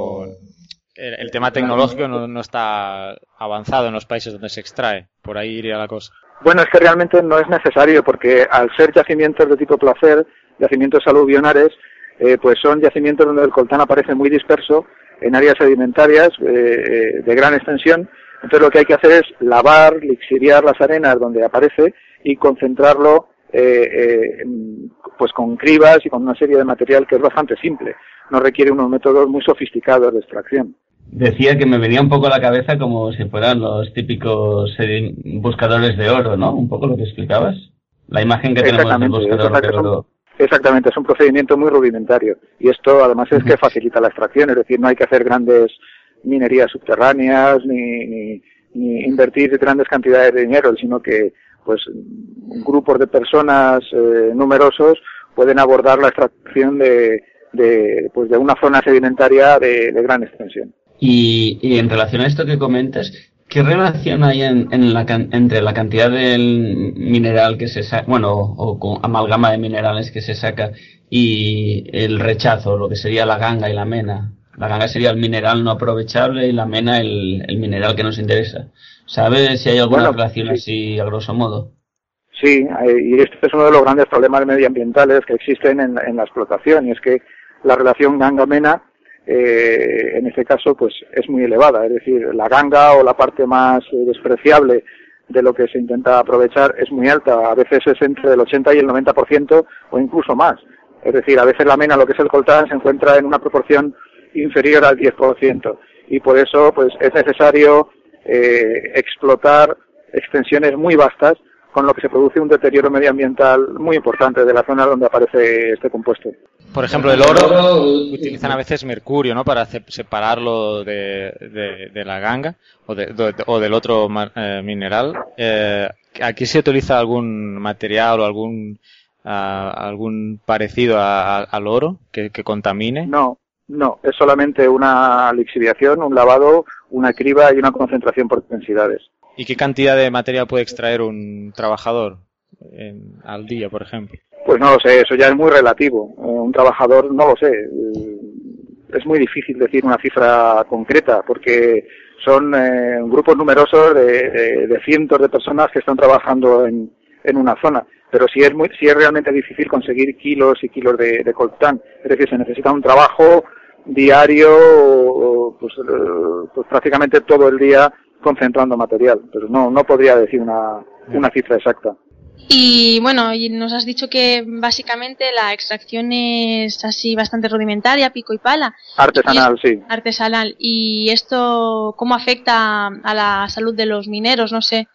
el tema tecnológico no está avanzado en los países donde se extrae. Por ahí iría la cosa. Bueno, es que realmente no es necesario, porque al ser yacimientos de tipo placer, yacimientos aluvionales, pues son yacimientos donde el coltán aparece muy disperso en áreas sedimentarias de gran extensión. Entonces lo que hay que hacer es lavar, lixiviar las arenas donde aparece y concentrarlo pues con cribas y con una serie de material que es bastante simple. No requiere unos métodos muy sofisticados de extracción. Decía que me venía un poco a la cabeza como si fueran los típicos buscadores de oro, ¿no? Un poco lo que explicabas. La imagen que tenemos del buscador de oro. Exactamente, es un procedimiento muy rudimentario. Y esto además es que facilita la extracción, es decir, no hay que hacer grandes minerías subterráneas ni invertir grandes cantidades de dinero, sino que pues grupos de personas numerosos pueden abordar la extracción de una zona sedimentaria de gran extensión. Y en relación a esto que comentas, ¿qué relación hay entre la cantidad del mineral que se saca, o con amalgama de minerales que se saca, y el rechazo, lo que sería la ganga y la mena? La ganga sería el mineral no aprovechable y la mena el mineral que nos interesa. ¿Sabes si hay alguna relación así a grosso modo? Sí, y este es uno de los grandes problemas medioambientales que existen en la explotación, y es que la relación ganga-mena en este caso pues es muy elevada, es decir, la ganga o la parte más despreciable de lo que se intenta aprovechar es muy alta, a veces es entre el 80 y el 90% o incluso más, es decir, a veces la mena, lo que es el coltán, se encuentra en una proporción inferior al 10%, y por eso pues es necesario explotar extensiones muy vastas, con lo que se produce un deterioro medioambiental muy importante de la zona donde aparece este compuesto. Por ejemplo, el oro utilizan a veces mercurio, ¿no?, para separarlo de la ganga o del otro mineral. ¿Aquí se utiliza algún material o algún parecido al oro que contamine? No, es solamente una lixiviación, un lavado, una criba y una concentración por densidades. ¿Y qué cantidad de material puede extraer un trabajador al día, por ejemplo? Pues no lo sé, eso ya es muy relativo. Un trabajador, no lo sé. Es muy difícil decir una cifra concreta, porque son grupos numerosos de cientos de personas que están trabajando en una zona. Pero sí es realmente difícil conseguir kilos y kilos de coltán. Es decir, se necesita un trabajo diario, pues prácticamente todo el día, concentrando material, pero no podría decir una cifra exacta. Y bueno, y nos has dicho que básicamente la extracción es así bastante rudimentaria, pico y pala. Artesanal, sí. Artesanal. ¿Y esto cómo afecta a la salud de los mineros? No sé.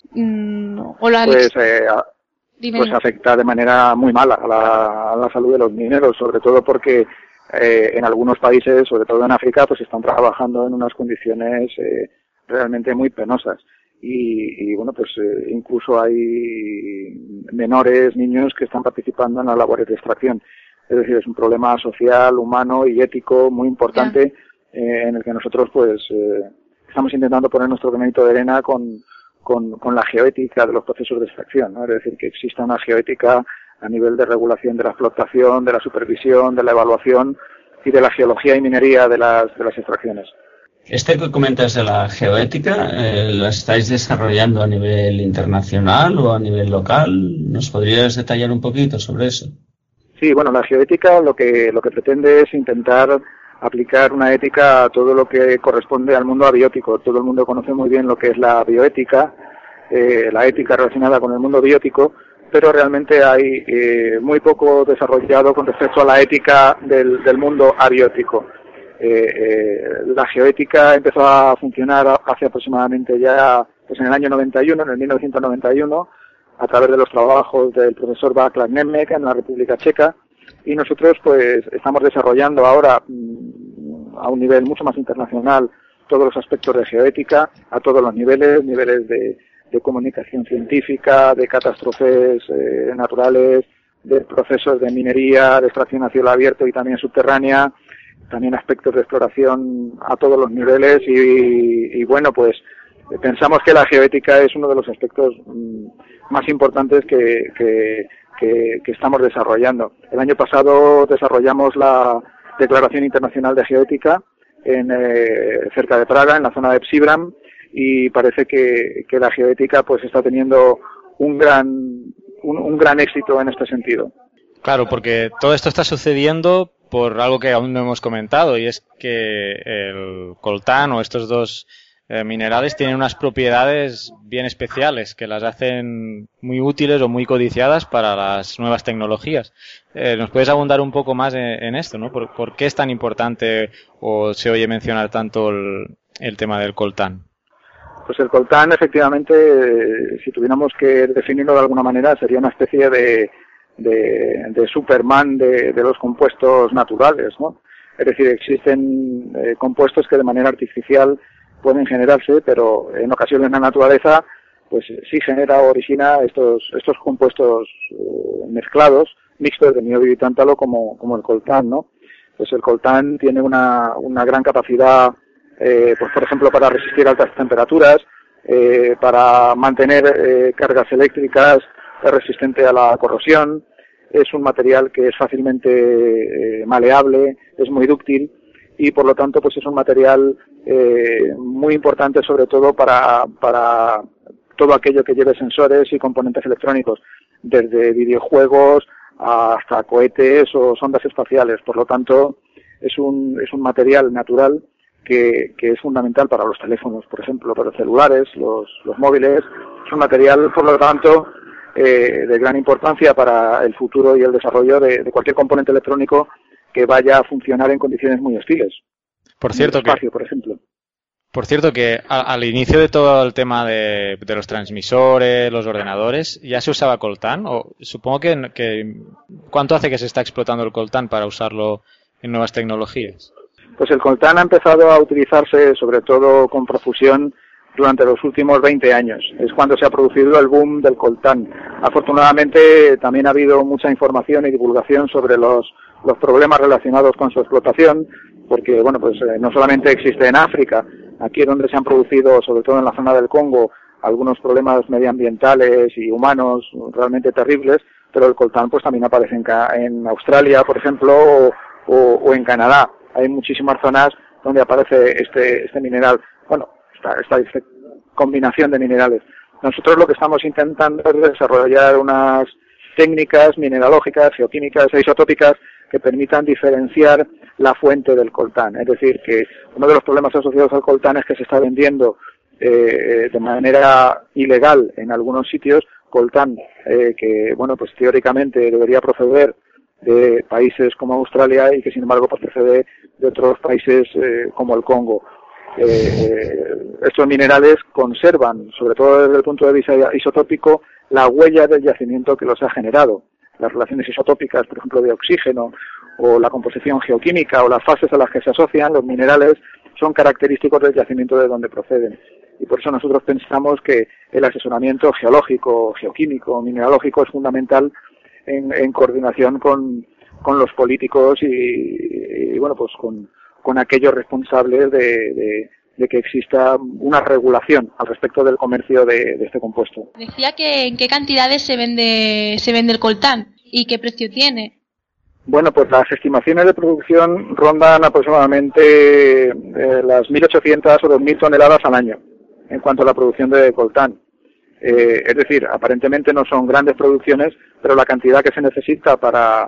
Pues afecta de manera muy mala a la salud de los mineros, sobre todo porque en algunos países, sobre todo en África, pues están trabajando en unas condiciones realmente muy penosas, y bueno, pues incluso hay menores, niños que están participando en las labores de extracción. Es decir, es un problema social, humano y ético muy importante, en el que nosotros pues estamos intentando poner nuestro granito de arena con la geoética de los procesos de extracción, ¿no? Es decir, que exista una geoética a nivel de regulación de la explotación, de la supervisión, de la evaluación y de la geología y minería de las extracciones. Este que comentas de la geoética, ¿la estáis desarrollando a nivel internacional o a nivel local? ¿Nos podrías detallar un poquito sobre eso? Sí, bueno, la geoética lo que pretende es intentar aplicar una ética a todo lo que corresponde al mundo abiótico. Todo el mundo conoce muy bien lo que es la bioética, la ética relacionada con el mundo biótico, pero realmente hay muy poco desarrollado con respecto a la ética del mundo abiótico. La geoética empezó a funcionar hace aproximadamente ya, pues en el año 91, en el 1991, a través de los trabajos del profesor Václav Němec en la República Checa, y nosotros pues estamos desarrollando ahora a un nivel mucho más internacional todos los aspectos de geoética a todos los niveles de comunicación científica, de catástrofes naturales, de procesos de minería, de extracción a cielo abierto y también subterránea, también aspectos de exploración a todos los niveles, y bueno, pues pensamos que la geoética es uno de los aspectos más importantes que estamos desarrollando. El año pasado desarrollamos la Declaración Internacional de Geoética cerca de Praga, en la zona de Psibram, y parece que la geoética pues está teniendo un gran éxito en este sentido. Claro, porque todo esto está sucediendo por algo que aún no hemos comentado, y es que el coltán o estos dos minerales tienen unas propiedades bien especiales que las hacen muy útiles o muy codiciadas para las nuevas tecnologías. ¿Nos puedes abundar un poco más en esto, ¿no? ¿Por qué es tan importante o se oye mencionar tanto el tema del coltán? Pues el coltán, efectivamente, si tuviéramos que definirlo de alguna manera, sería una especie de Superman de los compuestos naturales, ¿no? Es decir, existen compuestos que de manera artificial pueden generarse, pero en ocasiones la naturaleza pues sí genera o origina estos compuestos mixtos de niobio y tántalo como el coltán, ¿no? Pues el coltán tiene una gran capacidad, pues por ejemplo para resistir altas temperaturas, para mantener cargas eléctricas, es resistente a la corrosión, es un material que es fácilmente maleable, es muy dúctil y por lo tanto pues es un material muy importante sobre todo para todo aquello que lleve sensores y componentes electrónicos, desde videojuegos hasta cohetes o sondas espaciales. Por lo tanto es un material natural que es fundamental para los teléfonos, por ejemplo, para los celulares, los móviles. Es un material, por lo tanto, de gran importancia para el futuro y el desarrollo de cualquier componente electrónico que vaya a funcionar en condiciones muy hostiles. Por cierto, por ejemplo. Por cierto, que al inicio de todo el tema de los transmisores, los ordenadores, ¿ya se usaba coltán? O supongo que ¿cuánto hace que se está explotando el coltán para usarlo en nuevas tecnologías? Pues el coltán ha empezado a utilizarse sobre todo con profusión durante los últimos 20 años. Es cuando se ha producido el boom del coltán. Afortunadamente también ha habido mucha información y divulgación sobre los problemas relacionados con su explotación, porque bueno, pues no solamente existe en África, aquí es donde se han producido, sobre todo en la zona del Congo, algunos problemas medioambientales y humanos realmente terribles, pero el coltán pues también aparece en Australia, por ejemplo, o en Canadá. Hay muchísimas zonas donde aparece este mineral. Bueno, esta combinación de minerales. Nosotros lo que estamos intentando es desarrollar unas técnicas mineralógicas, geoquímicas e isotópicas que permitan diferenciar la fuente del coltán. Es decir, que uno de los problemas asociados al coltán es que se está vendiendo de manera ilegal en algunos sitios coltán que, bueno, pues teóricamente debería proceder de países como Australia y que sin embargo procede de otros países como el Congo. Estos minerales conservan, sobre todo desde el punto de vista isotópico, la huella del yacimiento que los ha generado. Las relaciones isotópicas, por ejemplo, de oxígeno, o la composición geoquímica, o las fases a las que se asocian los minerales, son característicos del yacimiento de donde proceden. Y por eso nosotros pensamos que el asesoramiento geológico, geoquímico, mineralógico es fundamental en coordinación con los políticos y bueno, pues con aquellos responsables de que exista una regulación al respecto del comercio de este compuesto. Decía que en qué cantidades se vende el coltán y qué precio tiene. Bueno, pues las estimaciones de producción rondan aproximadamente las 1.800 o 2.000 toneladas al año en cuanto a la producción de coltán. Es decir, aparentemente no son grandes producciones, pero la cantidad que se necesita para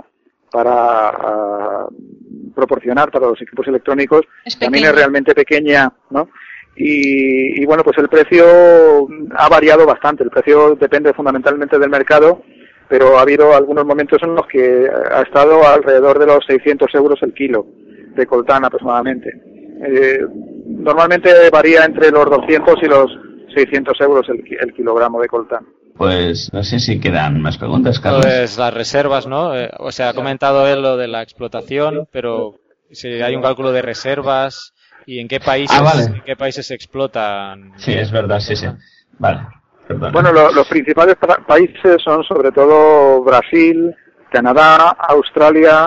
proporcionar para los equipos electrónicos también es realmente pequeña, ¿no? Y bueno, pues el precio ha variado bastante. El precio depende fundamentalmente del mercado, pero ha habido algunos momentos en los que ha estado alrededor de los 600 euros el kilo de coltán aproximadamente. Normalmente varía entre los 200 y los 600 euros el kilogramo de coltán. Pues no sé si quedan más preguntas, Carlos. Pues las reservas, ¿no? O sea, ha comentado él lo de la explotación, pero si hay un cálculo de reservas y en qué países, vale. ¿En qué países se explotan? Sí, es verdad, sí. Vale, perdón. Bueno, los principales países son sobre todo Brasil, Canadá, Australia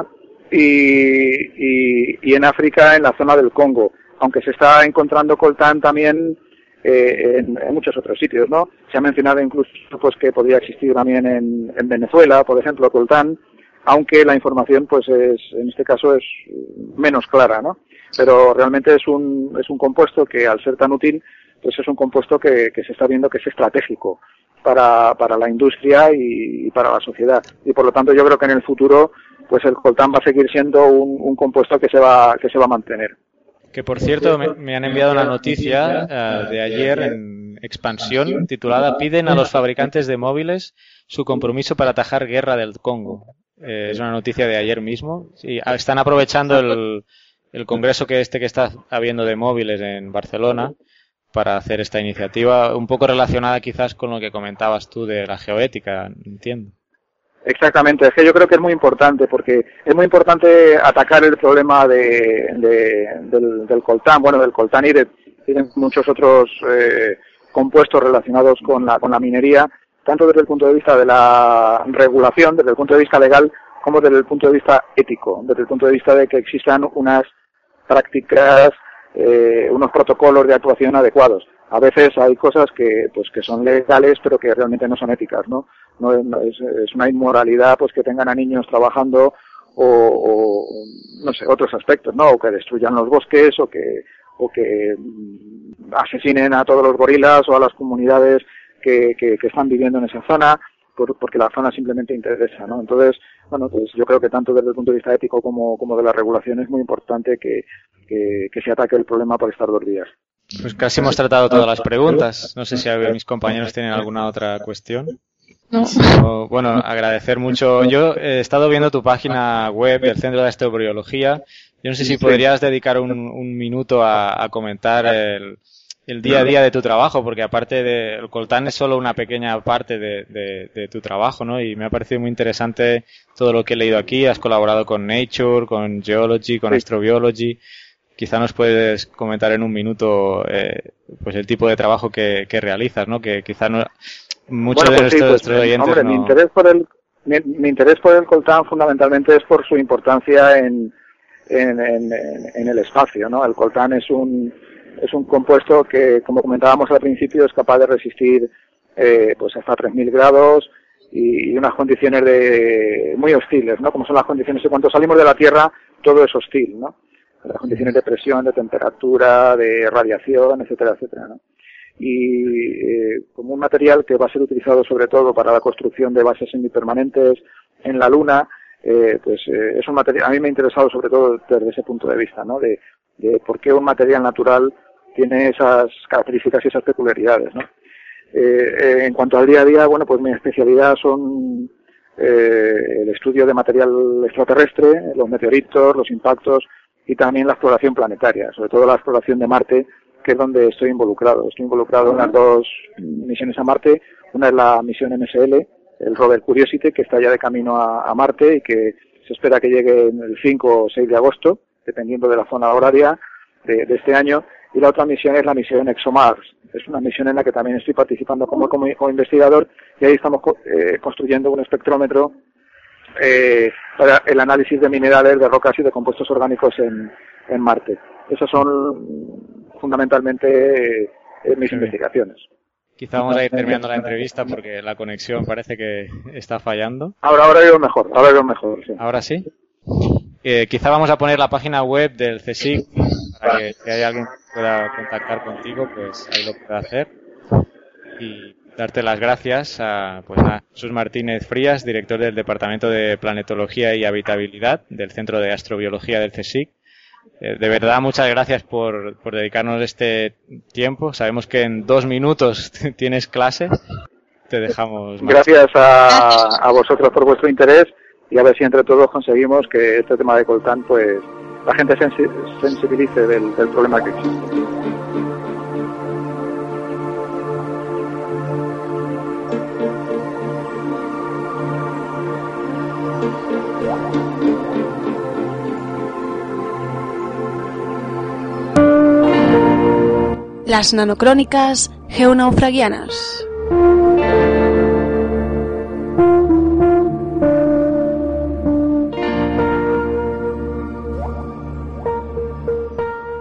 y en África, en la zona del Congo. Aunque se está encontrando coltán también en muchos otros sitios, ¿no? Se ha mencionado incluso pues que podría existir también en Venezuela, por ejemplo, coltán, aunque la información pues en este caso es menos clara, ¿no? Pero realmente es un compuesto que, al ser tan útil, pues es un compuesto que se está viendo que es estratégico para la industria y para la sociedad. Y por lo tanto yo creo que en el futuro pues el coltán va a seguir siendo un compuesto que se va a mantener. Que por cierto me han enviado una noticia de ayer en Expansión titulada "Piden a los fabricantes de móviles su compromiso para atajar guerra del Congo". Es una noticia de ayer mismo. Sí, están aprovechando el congreso que está habiendo de móviles en Barcelona para hacer esta iniciativa, un poco relacionada quizás con lo que comentabas tú de la geoética, entiendo. Exactamente, es que yo creo que es muy importante, porque es muy importante atacar el problema del coltán, bueno, del coltán y de muchos otros compuestos relacionados con la minería, tanto desde el punto de vista de la regulación, desde el punto de vista legal, como desde el punto de vista ético, desde el punto de vista de que existan unas prácticas, unos protocolos de actuación adecuados. A veces hay cosas que son legales, pero que realmente no son éticas, ¿no? Es una inmoralidad pues que tengan a niños trabajando o no sé, otros aspectos, ¿no? O que destruyan los bosques o que asesinen a todos los gorilas o a las comunidades que están viviendo en esa zona, porque la zona simplemente interesa, ¿no? Entonces, bueno, pues yo creo que tanto desde el punto de vista ético como de la regulación es muy importante que se ataque el problema por estas 2 vías. Pues casi hemos tratado todas las preguntas. No sé si mis compañeros tienen alguna otra cuestión. No. O, bueno, agradecer mucho. Yo he estado viendo tu página web del Centro de Astrobiología. Yo no sé si podrías dedicar un minuto a comentar el día a día de tu trabajo, porque aparte el coltán es solo una pequeña parte de tu trabajo, ¿no? Y me ha parecido muy interesante todo lo que he leído aquí. Has colaborado con Nature, con Geology, con Astrobiology. Quizá nos puedes comentar en un minuto pues el tipo de trabajo que realizas, ¿no? Que quizá no, muchos de nuestros oyentes hombre, no... mi interés por el coltán fundamentalmente es por su importancia en el espacio, ¿no? El coltán es un compuesto que, como comentábamos al principio, es capaz de resistir pues hasta 3000 grados y unas condiciones muy hostiles, ¿no? Como son las condiciones que cuando salimos de la Tierra todo es hostil, ¿no? Las condiciones de presión, de temperatura, de radiación, etcétera, etcétera, ¿no? Y como un material que va a ser utilizado sobre todo para la construcción de bases semipermanentes en la Luna, es un material, a mí me ha interesado sobre todo desde ese punto de vista, ¿no? De por qué un material natural tiene esas características y esas peculiaridades, ¿no? En cuanto al día a día, bueno, pues mi especialidad son el estudio de material extraterrestre, los meteoritos, los impactos y también la exploración planetaria, sobre todo la exploración de Marte, que es donde estoy involucrado. Estoy involucrado en las 2 misiones a Marte. Una es la misión MSL, el rover Curiosity, que está ya de camino a Marte y que se espera que llegue el 5 o 6 de agosto, dependiendo de la zona horaria de este año. Y la otra misión es la misión ExoMars. Es una misión en la que también estoy participando como investigador, y ahí estamos construyendo un espectrómetro para el análisis de minerales, de rocas y de compuestos orgánicos en Marte. Esas son fundamentalmente mis investigaciones. Quizá vamos a ir terminando la entrevista porque la conexión parece que está fallando. Ahora oigo mejor, sí. ¿Ahora sí? Quizá vamos a poner la página web del CSIC para que si hay alguien que pueda contactar contigo, pues ahí lo puede hacer. Y darte las gracias a Jesús Martínez Frías, director del Departamento de Planetología y Habitabilidad del Centro de Astrobiología del CSIC. De verdad, muchas gracias por dedicarnos este tiempo. Sabemos que en 2 minutos tienes clase. Te dejamos. Gracias a vosotros por vuestro interés, y a ver si entre todos conseguimos que este tema de coltán, pues la gente sensibilice del problema que existe. Las nanocrónicas geonaufragianas.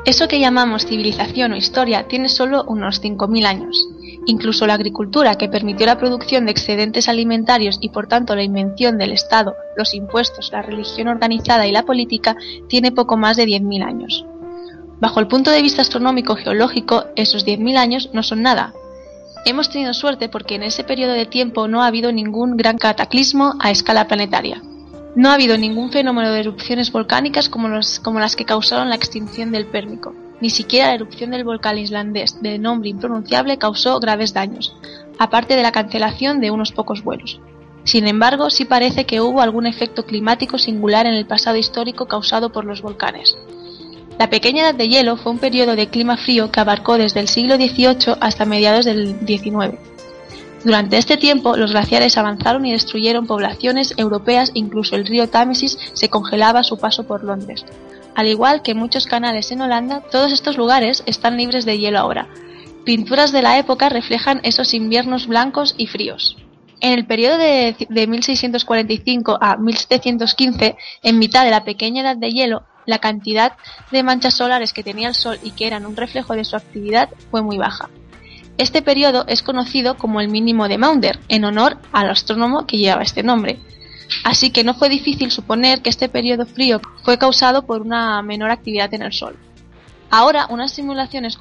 Eso que llamamos civilización o historia tiene solo unos 5.000 años. Incluso la agricultura, que permitió la producción de excedentes alimentarios y por tanto la invención del Estado, los impuestos, la religión organizada y la política, tiene poco más de 10.000 años. Bajo el punto de vista astronómico-geológico, esos 10.000 años no son nada. Hemos tenido suerte porque en ese periodo de tiempo no ha habido ningún gran cataclismo a escala planetaria. No ha habido ningún fenómeno de erupciones volcánicas como las que causaron la extinción del Pérmico. Ni siquiera la erupción del volcán islandés de nombre impronunciable causó graves daños, aparte de la cancelación de unos pocos vuelos. Sin embargo, sí parece que hubo algún efecto climático singular en el pasado histórico causado por los volcanes. La pequeña edad de hielo fue un periodo de clima frío que abarcó desde el siglo XVIII hasta mediados del XIX. Durante este tiempo, los glaciares avanzaron y destruyeron poblaciones europeas, incluso el río Támesis se congelaba a su paso por Londres. Al igual que muchos canales en Holanda, todos estos lugares están libres de hielo ahora. Pinturas de la época reflejan esos inviernos blancos y fríos. En el periodo de 1645 a 1715, en mitad de la pequeña edad de hielo, la cantidad de manchas solares que tenía el Sol y que eran un reflejo de su actividad fue muy baja. Este periodo es conocido como el mínimo de Maunder, en honor al astrónomo que lleva este nombre. Así que no fue difícil suponer que este periodo frío fue causado por una menor actividad en el Sol. Ahora, unas simulaciones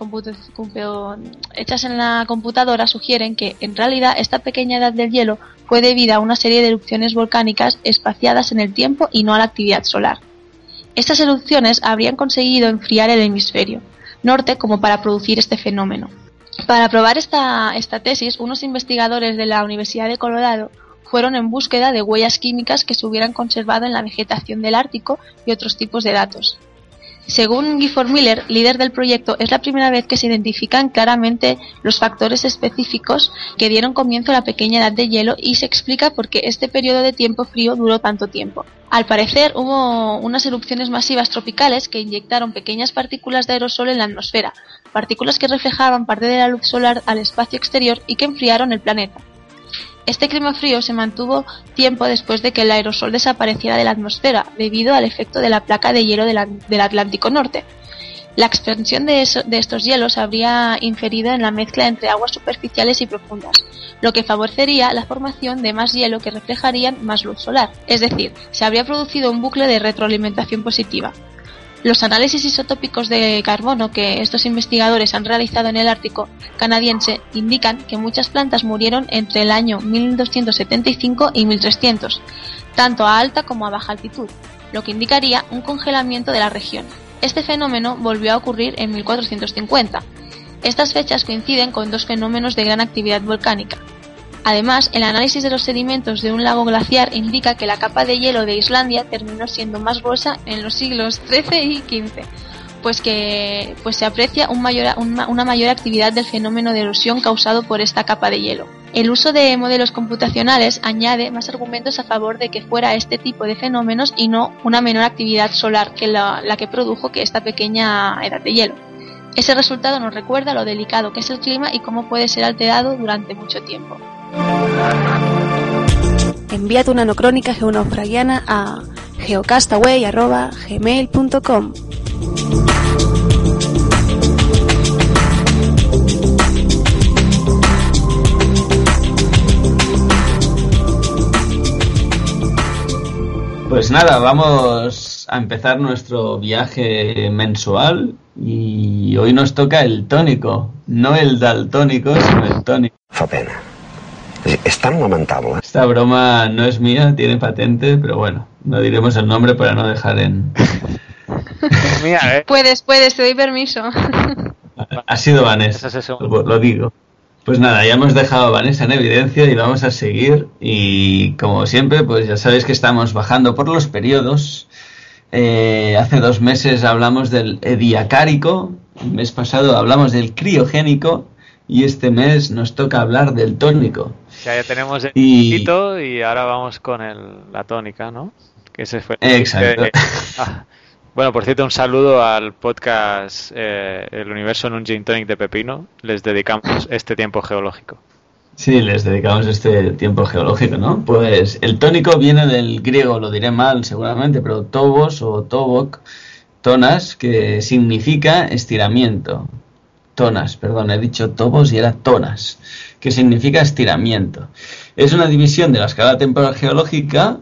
hechas en la computadora sugieren que, en realidad, esta pequeña edad del hielo fue debida a una serie de erupciones volcánicas espaciadas en el tiempo y no a la actividad solar. Estas erupciones habrían conseguido enfriar el hemisferio norte como para producir este fenómeno. Para probar esta tesis, unos investigadores de la Universidad de Colorado fueron en búsqueda de huellas químicas que se hubieran conservado en la vegetación del Ártico y otros tipos de datos. Según Gifford Miller, líder del proyecto, es la primera vez que se identifican claramente los factores específicos que dieron comienzo a la pequeña edad de hielo y se explica por qué este periodo de tiempo frío duró tanto tiempo. Al parecer, hubo unas erupciones masivas tropicales que inyectaron pequeñas partículas de aerosol en la atmósfera, partículas que reflejaban parte de la luz solar al espacio exterior y que enfriaron el planeta. Este clima frío se mantuvo tiempo después de que el aerosol desapareciera de la atmósfera, debido al efecto de la placa de hielo del Atlántico Norte. La expansión de estos hielos habría inferido en la mezcla entre aguas superficiales y profundas, lo que favorecería la formación de más hielo que reflejarían más luz solar. Es decir, se habría producido un bucle de retroalimentación positiva. Los análisis isotópicos de carbono que estos investigadores han realizado en el Ártico canadiense indican que muchas plantas murieron entre el año 1275 y 1300, tanto a alta como a baja altitud, lo que indicaría un congelamiento de la región. Este fenómeno volvió a ocurrir en 1450. Estas fechas coinciden con dos fenómenos de gran actividad volcánica. Además, el análisis de los sedimentos de un lago glaciar indica que la capa de hielo de Islandia terminó siendo más gruesa en los siglos XIII y XV, pues se aprecia una mayor actividad del fenómeno de erosión causado por esta capa de hielo. El uso de modelos computacionales añade más argumentos a favor de que fuera este tipo de fenómenos y no una menor actividad solar que la que produjo que esta pequeña edad de hielo. Ese resultado nos recuerda lo delicado que es el clima y cómo puede ser alterado durante mucho tiempo. Envía tu nanocrónica geonaufragiana a geocastaway@gmail.com. Pues nada, vamos a empezar nuestro viaje mensual y hoy nos toca el tónico, no el daltónico, sino el tónico. Fa pena. És tan lamentable. Esta broma no es mía, tiene patente, pero bueno, no diremos el nombre para no dejar en... Mía, Puedes, te doy permiso. Ha sido Vanessa, lo digo. Pues nada, ya hemos dejado a Vanessa en evidencia y vamos a seguir. Y como siempre, pues ya sabéis que estamos bajando por los periodos. Hace 2 meses hablamos del ediacárico, el mes pasado hablamos del criogénico y este mes nos toca hablar del tónico. Ya tenemos el poquito y ahora vamos con la tónica, ¿no? Que ese fue. Exacto. Bueno, por cierto, un saludo al podcast El Universo en un Gin Tonic de Pepino. Les dedicamos este tiempo geológico. Sí, les dedicamos este tiempo geológico, ¿no? Pues el tónico viene del griego, lo diré mal seguramente, pero tobos o tobok, Tonas, que significa estiramiento. Tonas, perdón, he dicho topos y era tonas, que significa estiramiento. Es una división de la escala temporal geológica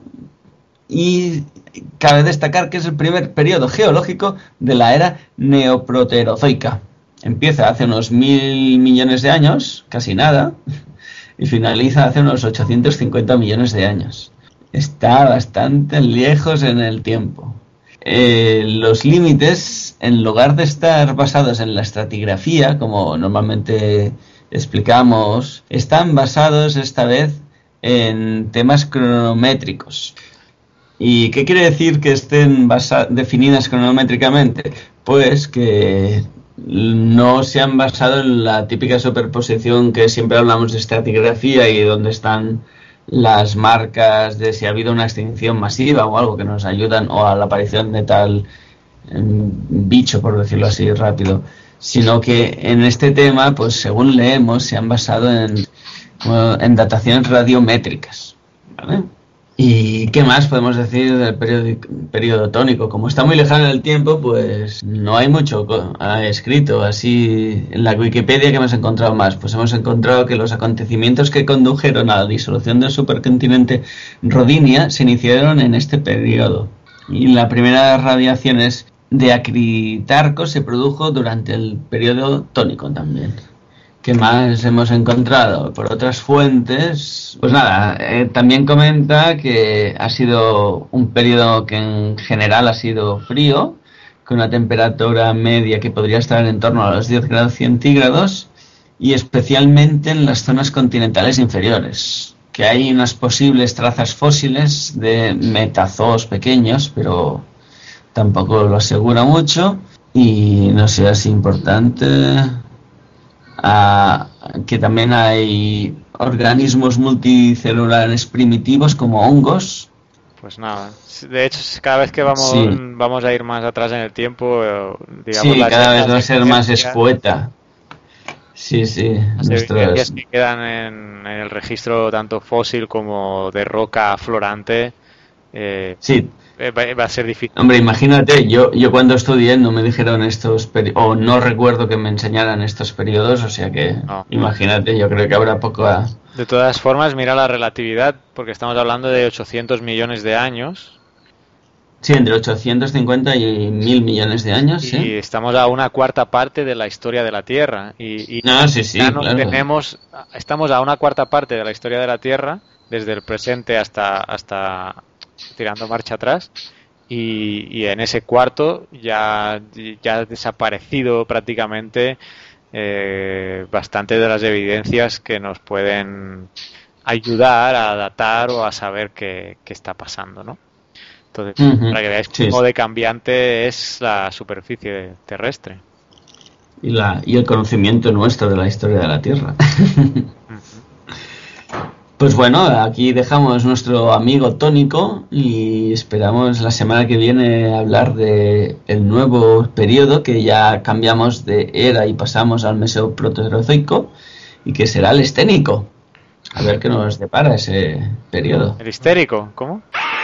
y cabe destacar que es el primer periodo geológico de la era neoproterozoica. Empieza hace unos 1.000 millones de años, casi nada, y finaliza hace unos 850 millones de años. Está bastante lejos en el tiempo. Los límites, en lugar de estar basados en la estratigrafía, como normalmente explicamos, están basados esta vez en temas cronométricos. ¿Y qué quiere decir que estén definidas cronométricamente? Pues que no se han basado en la típica superposición que siempre hablamos de estratigrafía y donde están las marcas de si ha habido una extinción masiva o algo que nos ayudan, o a la aparición de tal bicho, por decirlo así rápido, sino que en este tema, pues según leemos, se han basado en dataciones radiométricas, ¿vale? ¿Y qué más podemos decir del periodo tónico? Como está muy lejano en el tiempo, pues no hay mucho escrito. Así, en la Wikipedia, que hemos encontrado más, pues hemos encontrado que los acontecimientos que condujeron a la disolución del supercontinente Rodinia se iniciaron en este periodo. Y la primera radiaciones de Acritarco se produjo durante el periodo tónico también. ¿Qué más hemos encontrado? Por otras fuentes, pues nada, también comenta que ha sido un periodo que en general ha sido frío, con una temperatura media que podría estar en torno a los 10 grados centígrados, y especialmente en las zonas continentales inferiores, que hay unas posibles trazas fósiles de metazoos pequeños, pero tampoco lo asegura mucho, y no sé, es importante... que también hay organismos multicelulares primitivos como hongos. Pues nada, de hecho cada vez que vamos a ir más atrás en el tiempo, digamos, sí, cada vez va a ser más escueta. Sí, sí. Las evidencias que quedan en el registro tanto fósil como de roca florante. Sí. Va a ser difícil. Hombre, imagínate, yo cuando estudié no me dijeron o no recuerdo que me enseñaran estos periodos, o sea que imagínate, yo creo que habrá poco a... De todas formas, mira la relatividad, porque estamos hablando de 800 millones de años. Sí, entre 850 y 1.000 millones de años, sí. Y estamos a una cuarta parte de la historia de la Tierra. Y sí, ya no claro. Estamos a una cuarta parte de la historia de la Tierra, desde el presente hasta tirando marcha atrás, y en ese cuarto ya ha desaparecido prácticamente bastante de las evidencias que nos pueden ayudar a datar o a saber qué está pasando, ¿no? Entonces, para que veáis cómo de cambiante es la superficie terrestre. Y el conocimiento nuestro de la historia de la Tierra. Pues bueno, aquí dejamos nuestro amigo tónico y esperamos la semana que viene hablar de el nuevo periodo, que ya cambiamos de era y pasamos al mesoproterozoico, y que será el esténico. A ver qué nos depara ese periodo. ¿El histérico? ¿Cómo?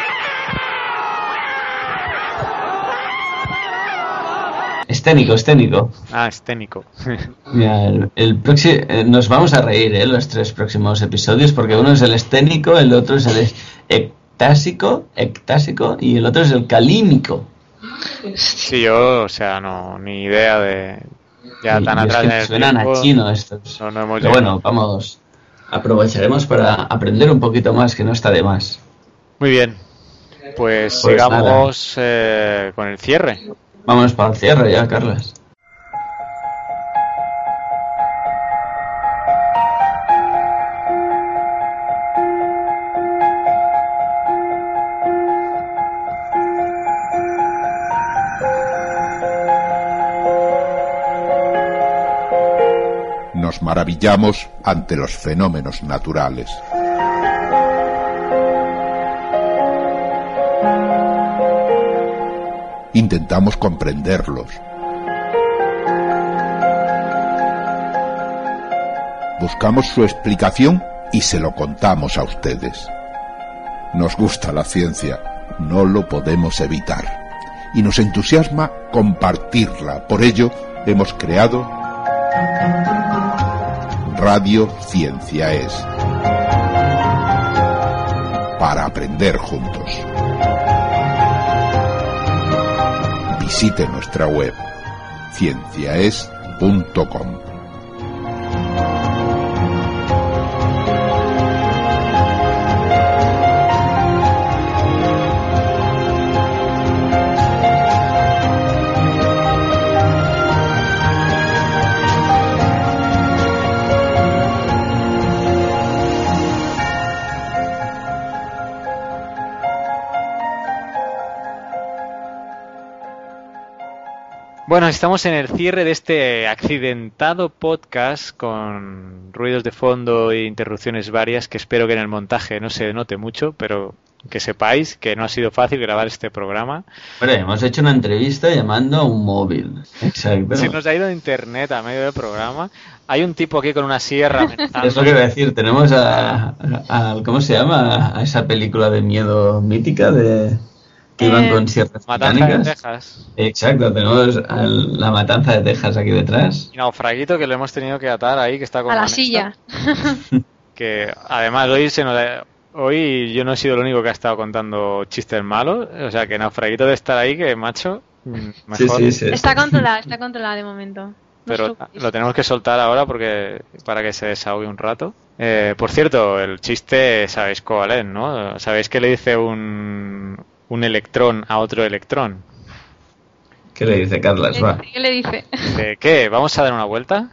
Esténico. Ah, esténico. Mira, el próximo, nos vamos a reír, los 3 próximos episodios, porque uno es el esténico, el otro es el ectásico y el otro es el calímico. Sí, yo, o sea, ni idea de... Ya tan atrás en el suenan tiempo, a chino estos. No hemos Pero bueno, aprovecharemos para aprender un poquito más, que no está de más. Muy bien, pues sigamos con el cierre. Vamos para el cierre ya, Carlas. Nos maravillamos ante los fenómenos naturales. Intentamos comprenderlos. Buscamos su explicación y se lo contamos a ustedes. Nos gusta la ciencia, no lo podemos evitar. y nos entusiasma compartirla. Por ello, hemos creado Radio Ciencia Es, para aprender juntos. Visite nuestra web cienciaes.com. Bueno, estamos en el cierre de este accidentado podcast con ruidos de fondo e interrupciones varias que espero que en el montaje no se note mucho, pero que sepáis que no ha sido fácil grabar este programa. Bueno, hemos hecho una entrevista llamando a un móvil. Exacto. Se nos ha ido internet a medio del programa. Hay un tipo aquí con una sierra amenazando. Es lo que iba a decir. Tenemos a ¿cómo se llama? A esa película de miedo mítica de... que iban con sierras Matanza mecánicas. de Texas. Exacto, tenemos la Matanza de Texas aquí detrás. Y Naufraguito, que lo hemos tenido que atar ahí, que está con A la Vanessa, silla. que además hoy yo no he sido el único que ha estado contando chistes malos, o sea que Naufraguito de estar ahí, que macho, mejor. Sí. Está controlada de momento. Pero lo tenemos que soltar ahora para que se desahogue un rato. Por cierto, el chiste sabéis cuál es, ¿no? Sabéis que le dice un electrón a otro electrón. ¿Qué le dice Carlas? Va. ¿Qué le dice? ¿De qué? ¿Vamos a dar una vuelta?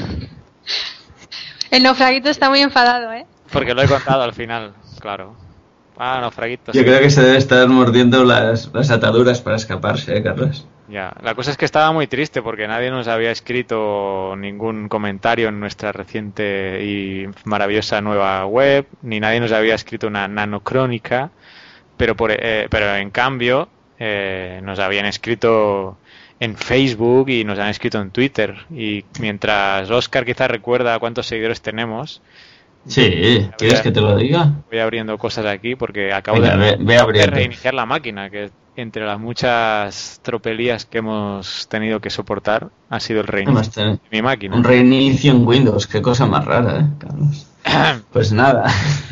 El naufraguito está muy enfadado, ¿eh? Porque lo he contado al final, claro. Naufraguito. Yo creo que se debe estar mordiendo las ataduras para escaparse, Carlas. Ya, la cosa es que estaba muy triste porque nadie nos había escrito ningún comentario en nuestra reciente y maravillosa nueva web, ni nadie nos había escrito una nanocrónica, pero en cambio nos habían escrito en Facebook y nos han escrito en Twitter. Y mientras Óscar quizás recuerda cuántos seguidores tenemos... Sí, ¿quieres que te lo diga? Voy abriendo cosas aquí porque acabo de reiniciar la máquina, que entre las muchas tropelías que hemos tenido que soportar ha sido el reinicio de mi máquina. Un reinicio en Windows, qué cosa más rara, Carlos. Pues nada,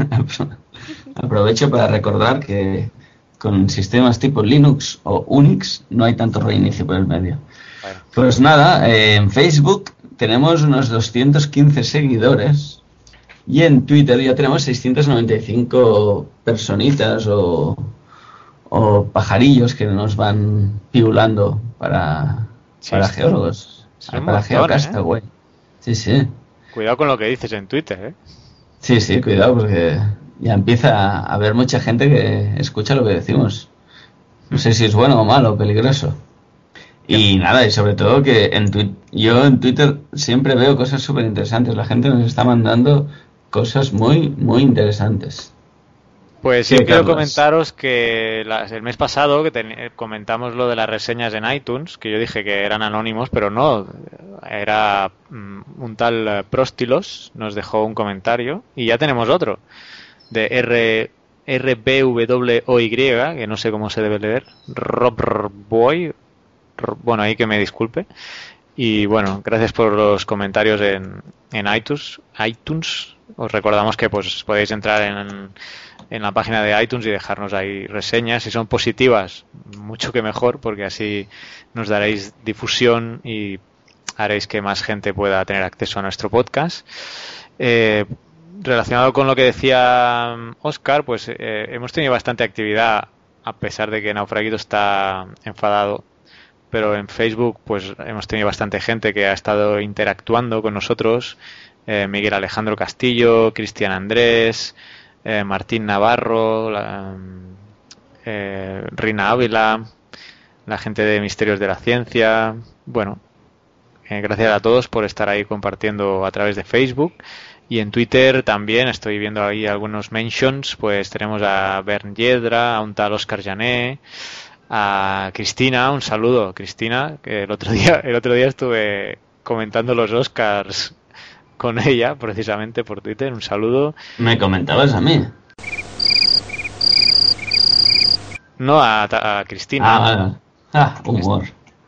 aprovecho para recordar que con sistemas tipo Linux o Unix no hay tanto reinicio por el medio. Bueno. Pues nada, en Facebook tenemos unos 215 seguidores. Y en Twitter ya tenemos 695 personitas o pajarillos que nos van piulando para geólogos. Para Geocastaway. Sí. Cuidado con lo que dices en Twitter, ¿eh? Sí, cuidado, porque ya empieza a haber mucha gente que escucha lo que decimos. No sé si es bueno o malo, peligroso. Y nada, y sobre todo que yo en Twitter siempre veo cosas súper interesantes. La gente nos está mandando cosas muy, muy interesantes. Pues yo quiero comentaros que el mes pasado que comentamos lo de las reseñas en iTunes, que yo dije que eran anónimos, pero no, era un tal Próstilos, nos dejó un comentario y ya tenemos otro, de RBWOY, que no sé cómo se debe leer, Robboy, bueno, ahí que me disculpe. Y bueno, gracias por los comentarios en iTunes. Os recordamos que pues podéis entrar en la página de iTunes y dejarnos ahí reseñas. Si son positivas, mucho que mejor, porque así nos daréis difusión y haréis que más gente pueda tener acceso a nuestro podcast. Relacionado con lo que decía Óscar, pues hemos tenido bastante actividad, a pesar de que Naufraguito está enfadado. Pero en Facebook pues hemos tenido bastante gente que ha estado interactuando con nosotros. Miguel Alejandro Castillo, Cristian Andrés, Martín Navarro, Rina Ávila, la gente de Misterios de la Ciencia. Bueno, gracias a todos por estar ahí compartiendo a través de Facebook. Y en Twitter también estoy viendo ahí algunos mentions. Pues tenemos a Bern Yedra, a un tal Óscar Jané, a Cristina, un saludo Cristina, que el otro día estuve comentando los Oscars con ella, precisamente por Twitter. Un saludo. ¿Me comentabas a mí? No, a Cristina. Humor.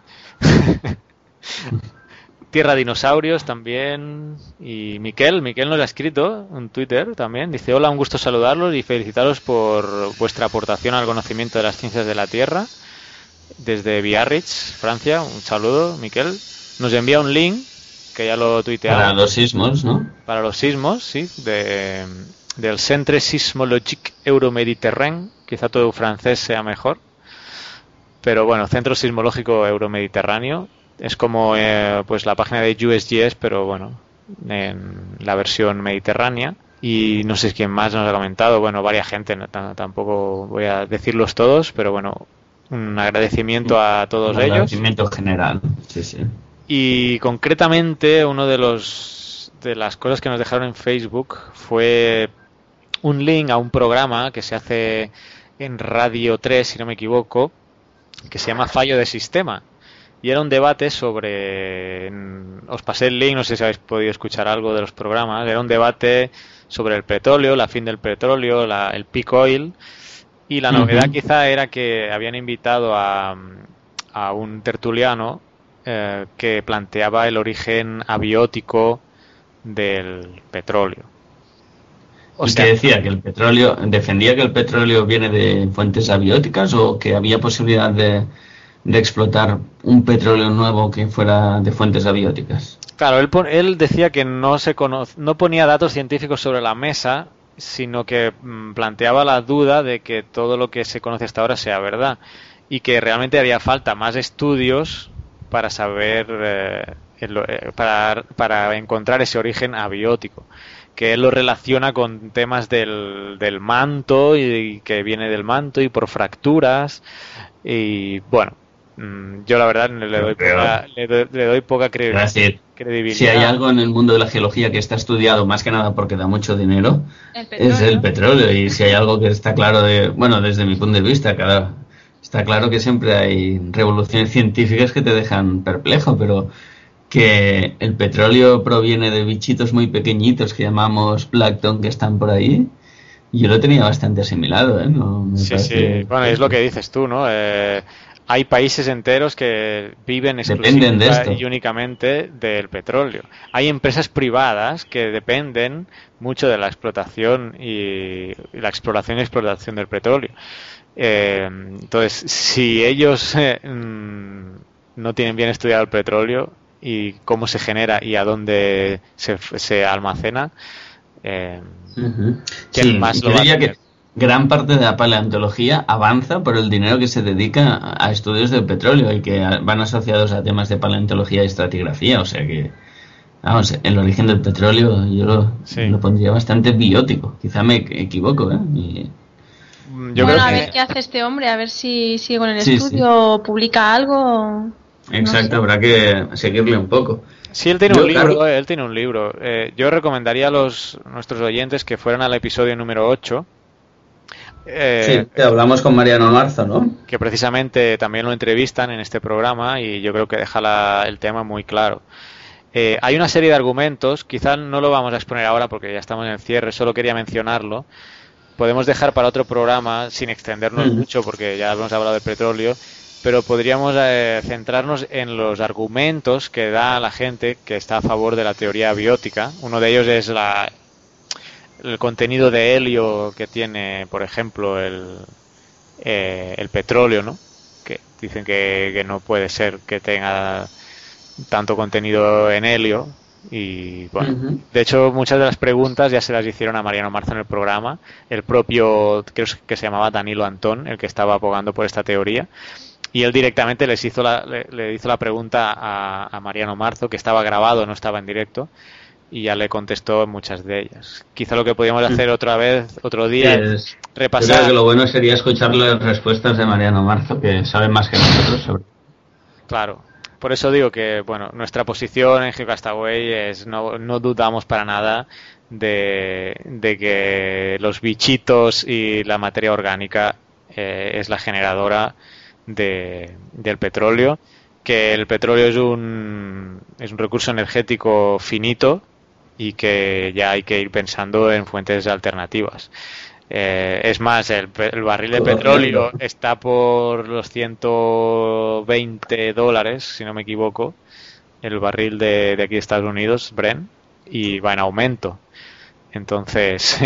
Tierra Dinosaurios también. Y Miquel nos ha escrito en Twitter también. Dice: hola, un gusto saludarlos y felicitaros por vuestra aportación al conocimiento de las ciencias de la Tierra. Desde Biarritz, Francia. Un saludo, Miquel. Nos envía un link, que ya lo tuiteamos. Para los sismos, ¿no? Para los sismos, sí. Del Centre Sismologique Euromediterráneo. Quizá todo francés sea mejor. Pero bueno, Centro Sismológico Euromediterráneo. Es como pues la página de USGS, pero bueno, en la versión mediterránea. Y no sé quién más nos ha comentado. Bueno, varias gente, tampoco voy a decirlos todos, pero bueno, un agradecimiento a todos ellos. Un agradecimiento general, sí. Y concretamente, uno de las cosas que nos dejaron en Facebook fue un link a un programa que se hace en Radio 3, si no me equivoco, que se llama Fallo de Sistema. Y era un debate sobre... Os pasé el link, no sé si habéis podido escuchar algo de los programas. Era un debate sobre el petróleo, la fin del petróleo, el peak oil. Y la novedad quizá era que habían invitado a un tertuliano que planteaba el origen abiótico del petróleo. ¿Qué decía? ¿Que el petróleo... defendía que el petróleo viene de fuentes abióticas o que había posibilidad de explotar un petróleo nuevo que fuera de fuentes abióticas? Claro, él decía que no ponía datos científicos sobre la mesa, sino que planteaba la duda de que todo lo que se conoce hasta ahora sea verdad y que realmente haría falta más estudios para saber para encontrar ese origen abiótico, que él lo relaciona con temas del manto y que viene del manto y por fracturas. Y bueno, yo la verdad le doy poca credibilidad. Si hay algo en el mundo de la geología que está estudiado más que nada porque da mucho dinero, es el petróleo. Y si hay algo que está claro desde mi punto de vista, está claro que siempre hay revoluciones científicas que te dejan perplejo, pero que el petróleo proviene de bichitos muy pequeñitos que llamamos plancton que están por ahí, yo lo tenía bastante asimilado, ¿eh? Sí. Bueno, es lo que dices tú, ¿no? Hay países enteros que viven exclusivamente y únicamente del petróleo. Hay empresas privadas que dependen mucho de la explotación y la exploración y explotación del petróleo. Entonces, si ellos no tienen bien estudiado el petróleo y cómo se genera y a dónde se almacena, ¿quién más lo va a tener? Gran parte de la paleontología avanza por el dinero que se dedica a estudios del petróleo y que van asociados a temas de paleontología y estratigrafía. O sea que, vamos, el origen del petróleo yo lo pondría bastante biótico. Quizá me equivoco, ¿eh? A ver qué hace este hombre, a ver si sigue con el estudio, publica algo. Exacto, habrá que seguirle un poco. Sí, él tiene un libro. Yo recomendaría a nuestros oyentes que fueran al episodio número 8. Hablamos con Mariano Marzo, ¿no? Que precisamente también lo entrevistan en este programa y yo creo que deja el tema muy claro. Hay una serie de argumentos, quizás no lo vamos a exponer ahora porque ya estamos en el cierre, solo quería mencionarlo. Podemos dejar para otro programa sin extendernos mucho porque ya hemos hablado del petróleo, pero podríamos centrarnos en los argumentos que da la gente que está a favor de la teoría abiótica. Uno de ellos es el contenido de helio que tiene, por ejemplo, el petróleo, ¿no? Que dicen que no puede ser que tenga tanto contenido en helio. Y bueno, de hecho muchas de las preguntas ya se las hicieron a Mariano Marzo en el programa. El propio, creo que se llamaba Danilo Antón, el que estaba abogando por esta teoría, y él directamente le hizo la pregunta a Mariano Marzo, que estaba grabado, no estaba en directo, y ya le contestó en muchas de ellas. Quizá lo que podríamos hacer otro día es repasar. Yo creo que lo bueno sería escuchar las respuestas de Mariano Marzo, que sabe más que nosotros sobre. Claro. Por eso digo que, bueno, nuestra posición en GeoCastaway es no dudamos para nada de que los bichitos y la materia orgánica es la generadora del petróleo, que el petróleo es un recurso energético finito y que ya hay que ir pensando en fuentes alternativas. Es más, el barril de petróleo está por los $120, si no me equivoco, el barril de aquí de Estados Unidos, Brent, y va en aumento. Entonces,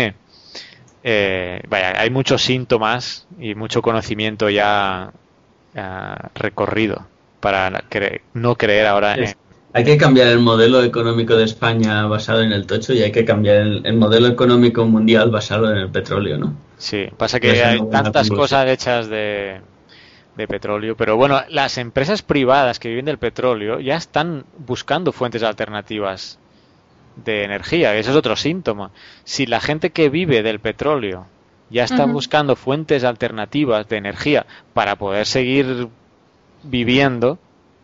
hay muchos síntomas y mucho conocimiento ya recorrido para no creer ahora en... Hay que cambiar el modelo económico de España basado en el tocho y hay que cambiar el modelo económico mundial basado en el petróleo, ¿no? Sí, pasa que hay tantas cosas hechas de petróleo, pero bueno, las empresas privadas que viven del petróleo ya están buscando fuentes alternativas de energía, ese es otro síntoma. Si la gente que vive del petróleo ya está buscando fuentes alternativas de energía para poder seguir viviendo,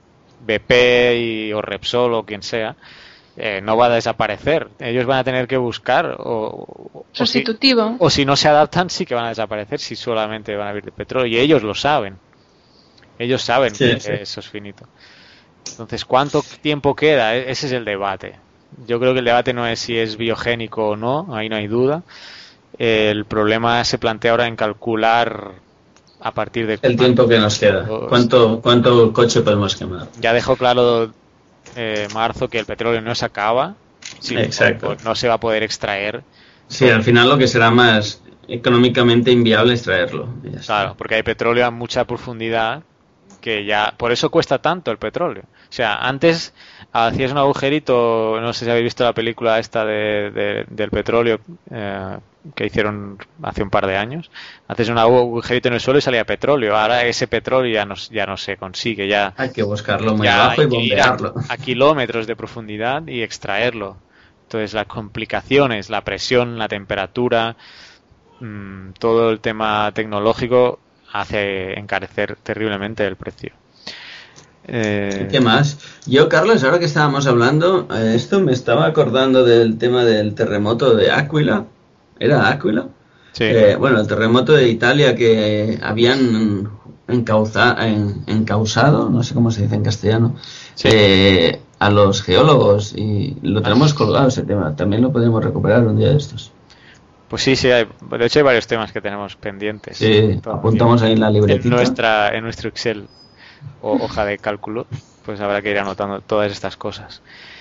BP o Repsol o quien sea, no va a desaparecer. Ellos van a tener que buscar sustitutivo. O si no se adaptan, sí que van a desaparecer si solamente van a vivir de petróleo. Y ellos lo saben. Ellos saben que eso es finito. Entonces, ¿cuánto tiempo queda? Ese es el debate. Yo creo que el debate no es si es biogénico o no, ahí no hay duda. El problema se plantea ahora en calcular a partir de el tiempo que nos queda. ¿Cuánto coche podemos quemar? Ya dejó claro Marzo que el petróleo no se acaba. Exacto. No se va a poder extraer. Sí, al final lo que será más económicamente inviable es extraerlo. Claro, porque hay petróleo a mucha profundidad que ya... Por eso cuesta tanto el petróleo. O sea, antes hacías un agujerito, no sé si habéis visto la película esta del petróleo que hicieron hace un par de años. Haces un agujerito en el suelo y salía petróleo. Ahora ese petróleo ya no se consigue. Ya hay que buscarlo muy abajo y bombearlo. A kilómetros de profundidad y extraerlo. Entonces las complicaciones, la presión, la temperatura, todo el tema tecnológico hace encarecer terriblemente el precio. ¿Qué más? Yo, Carlos, ahora que estábamos hablando, esto me estaba acordando del tema del terremoto de Aquila. ¿Era Aquila? Sí. Bueno, el terremoto de Italia que habían encausado, no sé cómo se dice en castellano, a los geólogos, y lo tenemos colgado ese tema. También lo podemos recuperar un día de estos. Pues sí, de hecho hay varios temas que tenemos pendientes. Sí, apuntamos ahí en la libretita. En nuestro Excel o hoja de cálculo, pues habrá que ir anotando todas estas cosas.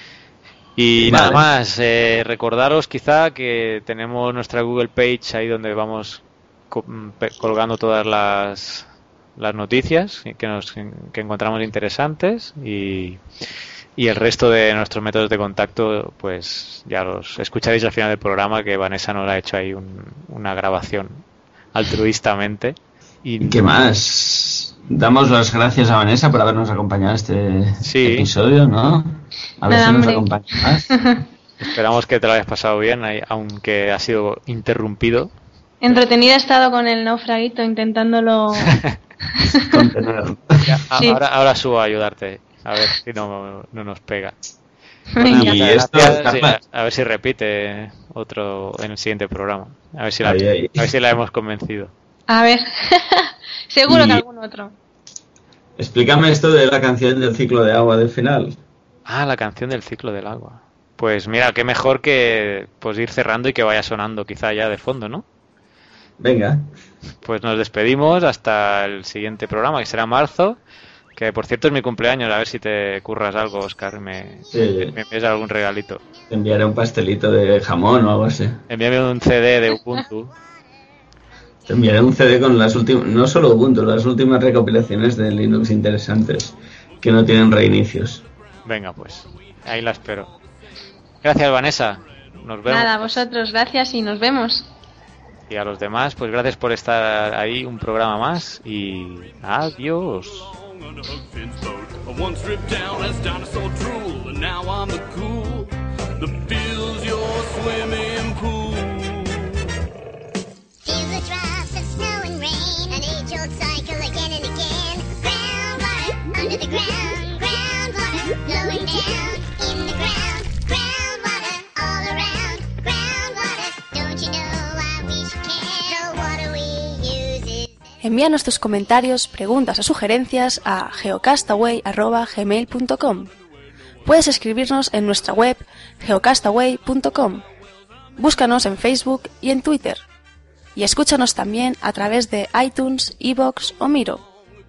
Y nada más, recordaros quizá que tenemos nuestra Google Page ahí donde vamos colgando todas las noticias que encontramos interesantes y el resto de nuestros métodos de contacto pues ya los escucharéis al final del programa, que Vanessa nos ha hecho ahí una grabación altruistamente. ¿Y qué más? Damos las gracias a Vanessa por habernos acompañado este episodio, ¿no? A ver si nos acompaña más. Esperamos que te lo hayas pasado bien, aunque ha sido interrumpido. Entretenida he estado con el naufraguito intentándolo contener. Sí. Ahora subo a ayudarte, a ver si no nos pega. Y esto, a ver si repite otro en el siguiente programa. A ver si la hemos convencido. A ver, seguro que algún otro. Explícame esto de la canción del ciclo de agua del final. La canción del ciclo del agua. Pues mira, qué mejor que pues ir cerrando y que vaya sonando quizá ya de fondo, ¿no? Venga. Pues nos despedimos hasta el siguiente programa, que será marzo, que por cierto es mi cumpleaños, a ver si te curras algo, Óscar, me envías algún regalito. Te enviaré un pastelito de jamón o algo así. Envíame un CD de Ubuntu. Te enviaré un CD con las últimas, no solo Ubuntu, las últimas recopilaciones de Linux interesantes que no tienen reinicios. Venga, pues, ahí la espero. Gracias, Vanessa. Nos vemos. Nada, a vosotros, gracias y nos vemos. Y a los demás, pues gracias por estar ahí un programa más y adiós. Envíanos tus comentarios, preguntas o sugerencias a geocastaway@gmail.com. Puedes escribirnos en nuestra web geocastaway.com. Búscanos en Facebook y en Twitter. y escúchanos también a través de iTunes, iVoox o Miro.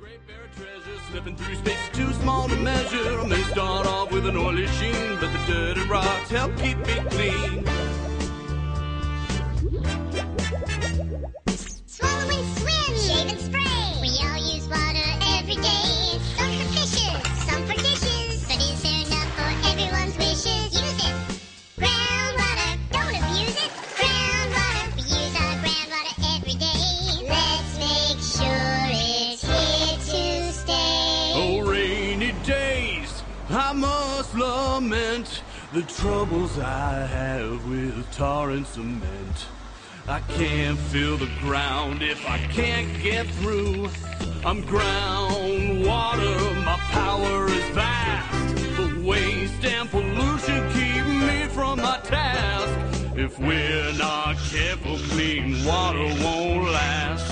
I must lament the troubles I have with tar and cement. I can't feel the ground if I can't get through. I'm groundwater, my power is vast, but waste and pollution keep me from my task. If we're not careful, clean water won't last.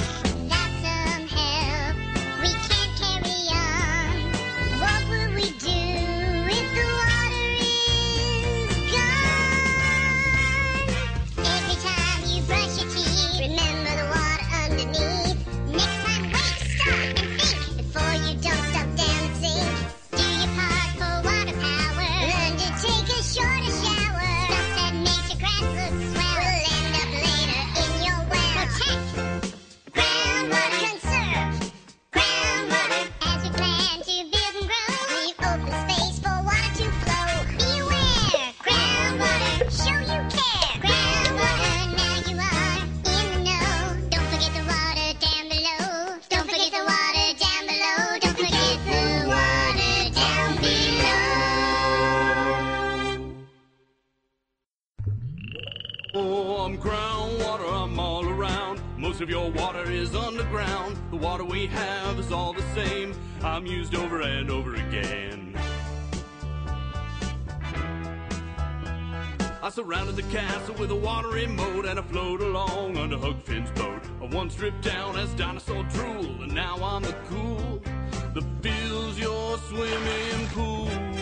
Groundwater, I'm all around. Most of your water is underground. The water we have is all the same. I'm used over and over again. I surrounded the castle with a watery moat, and I float along under Huck Finn's boat. I once dripped down as dinosaur drool, and now I'm the cool that fills your swimming pool.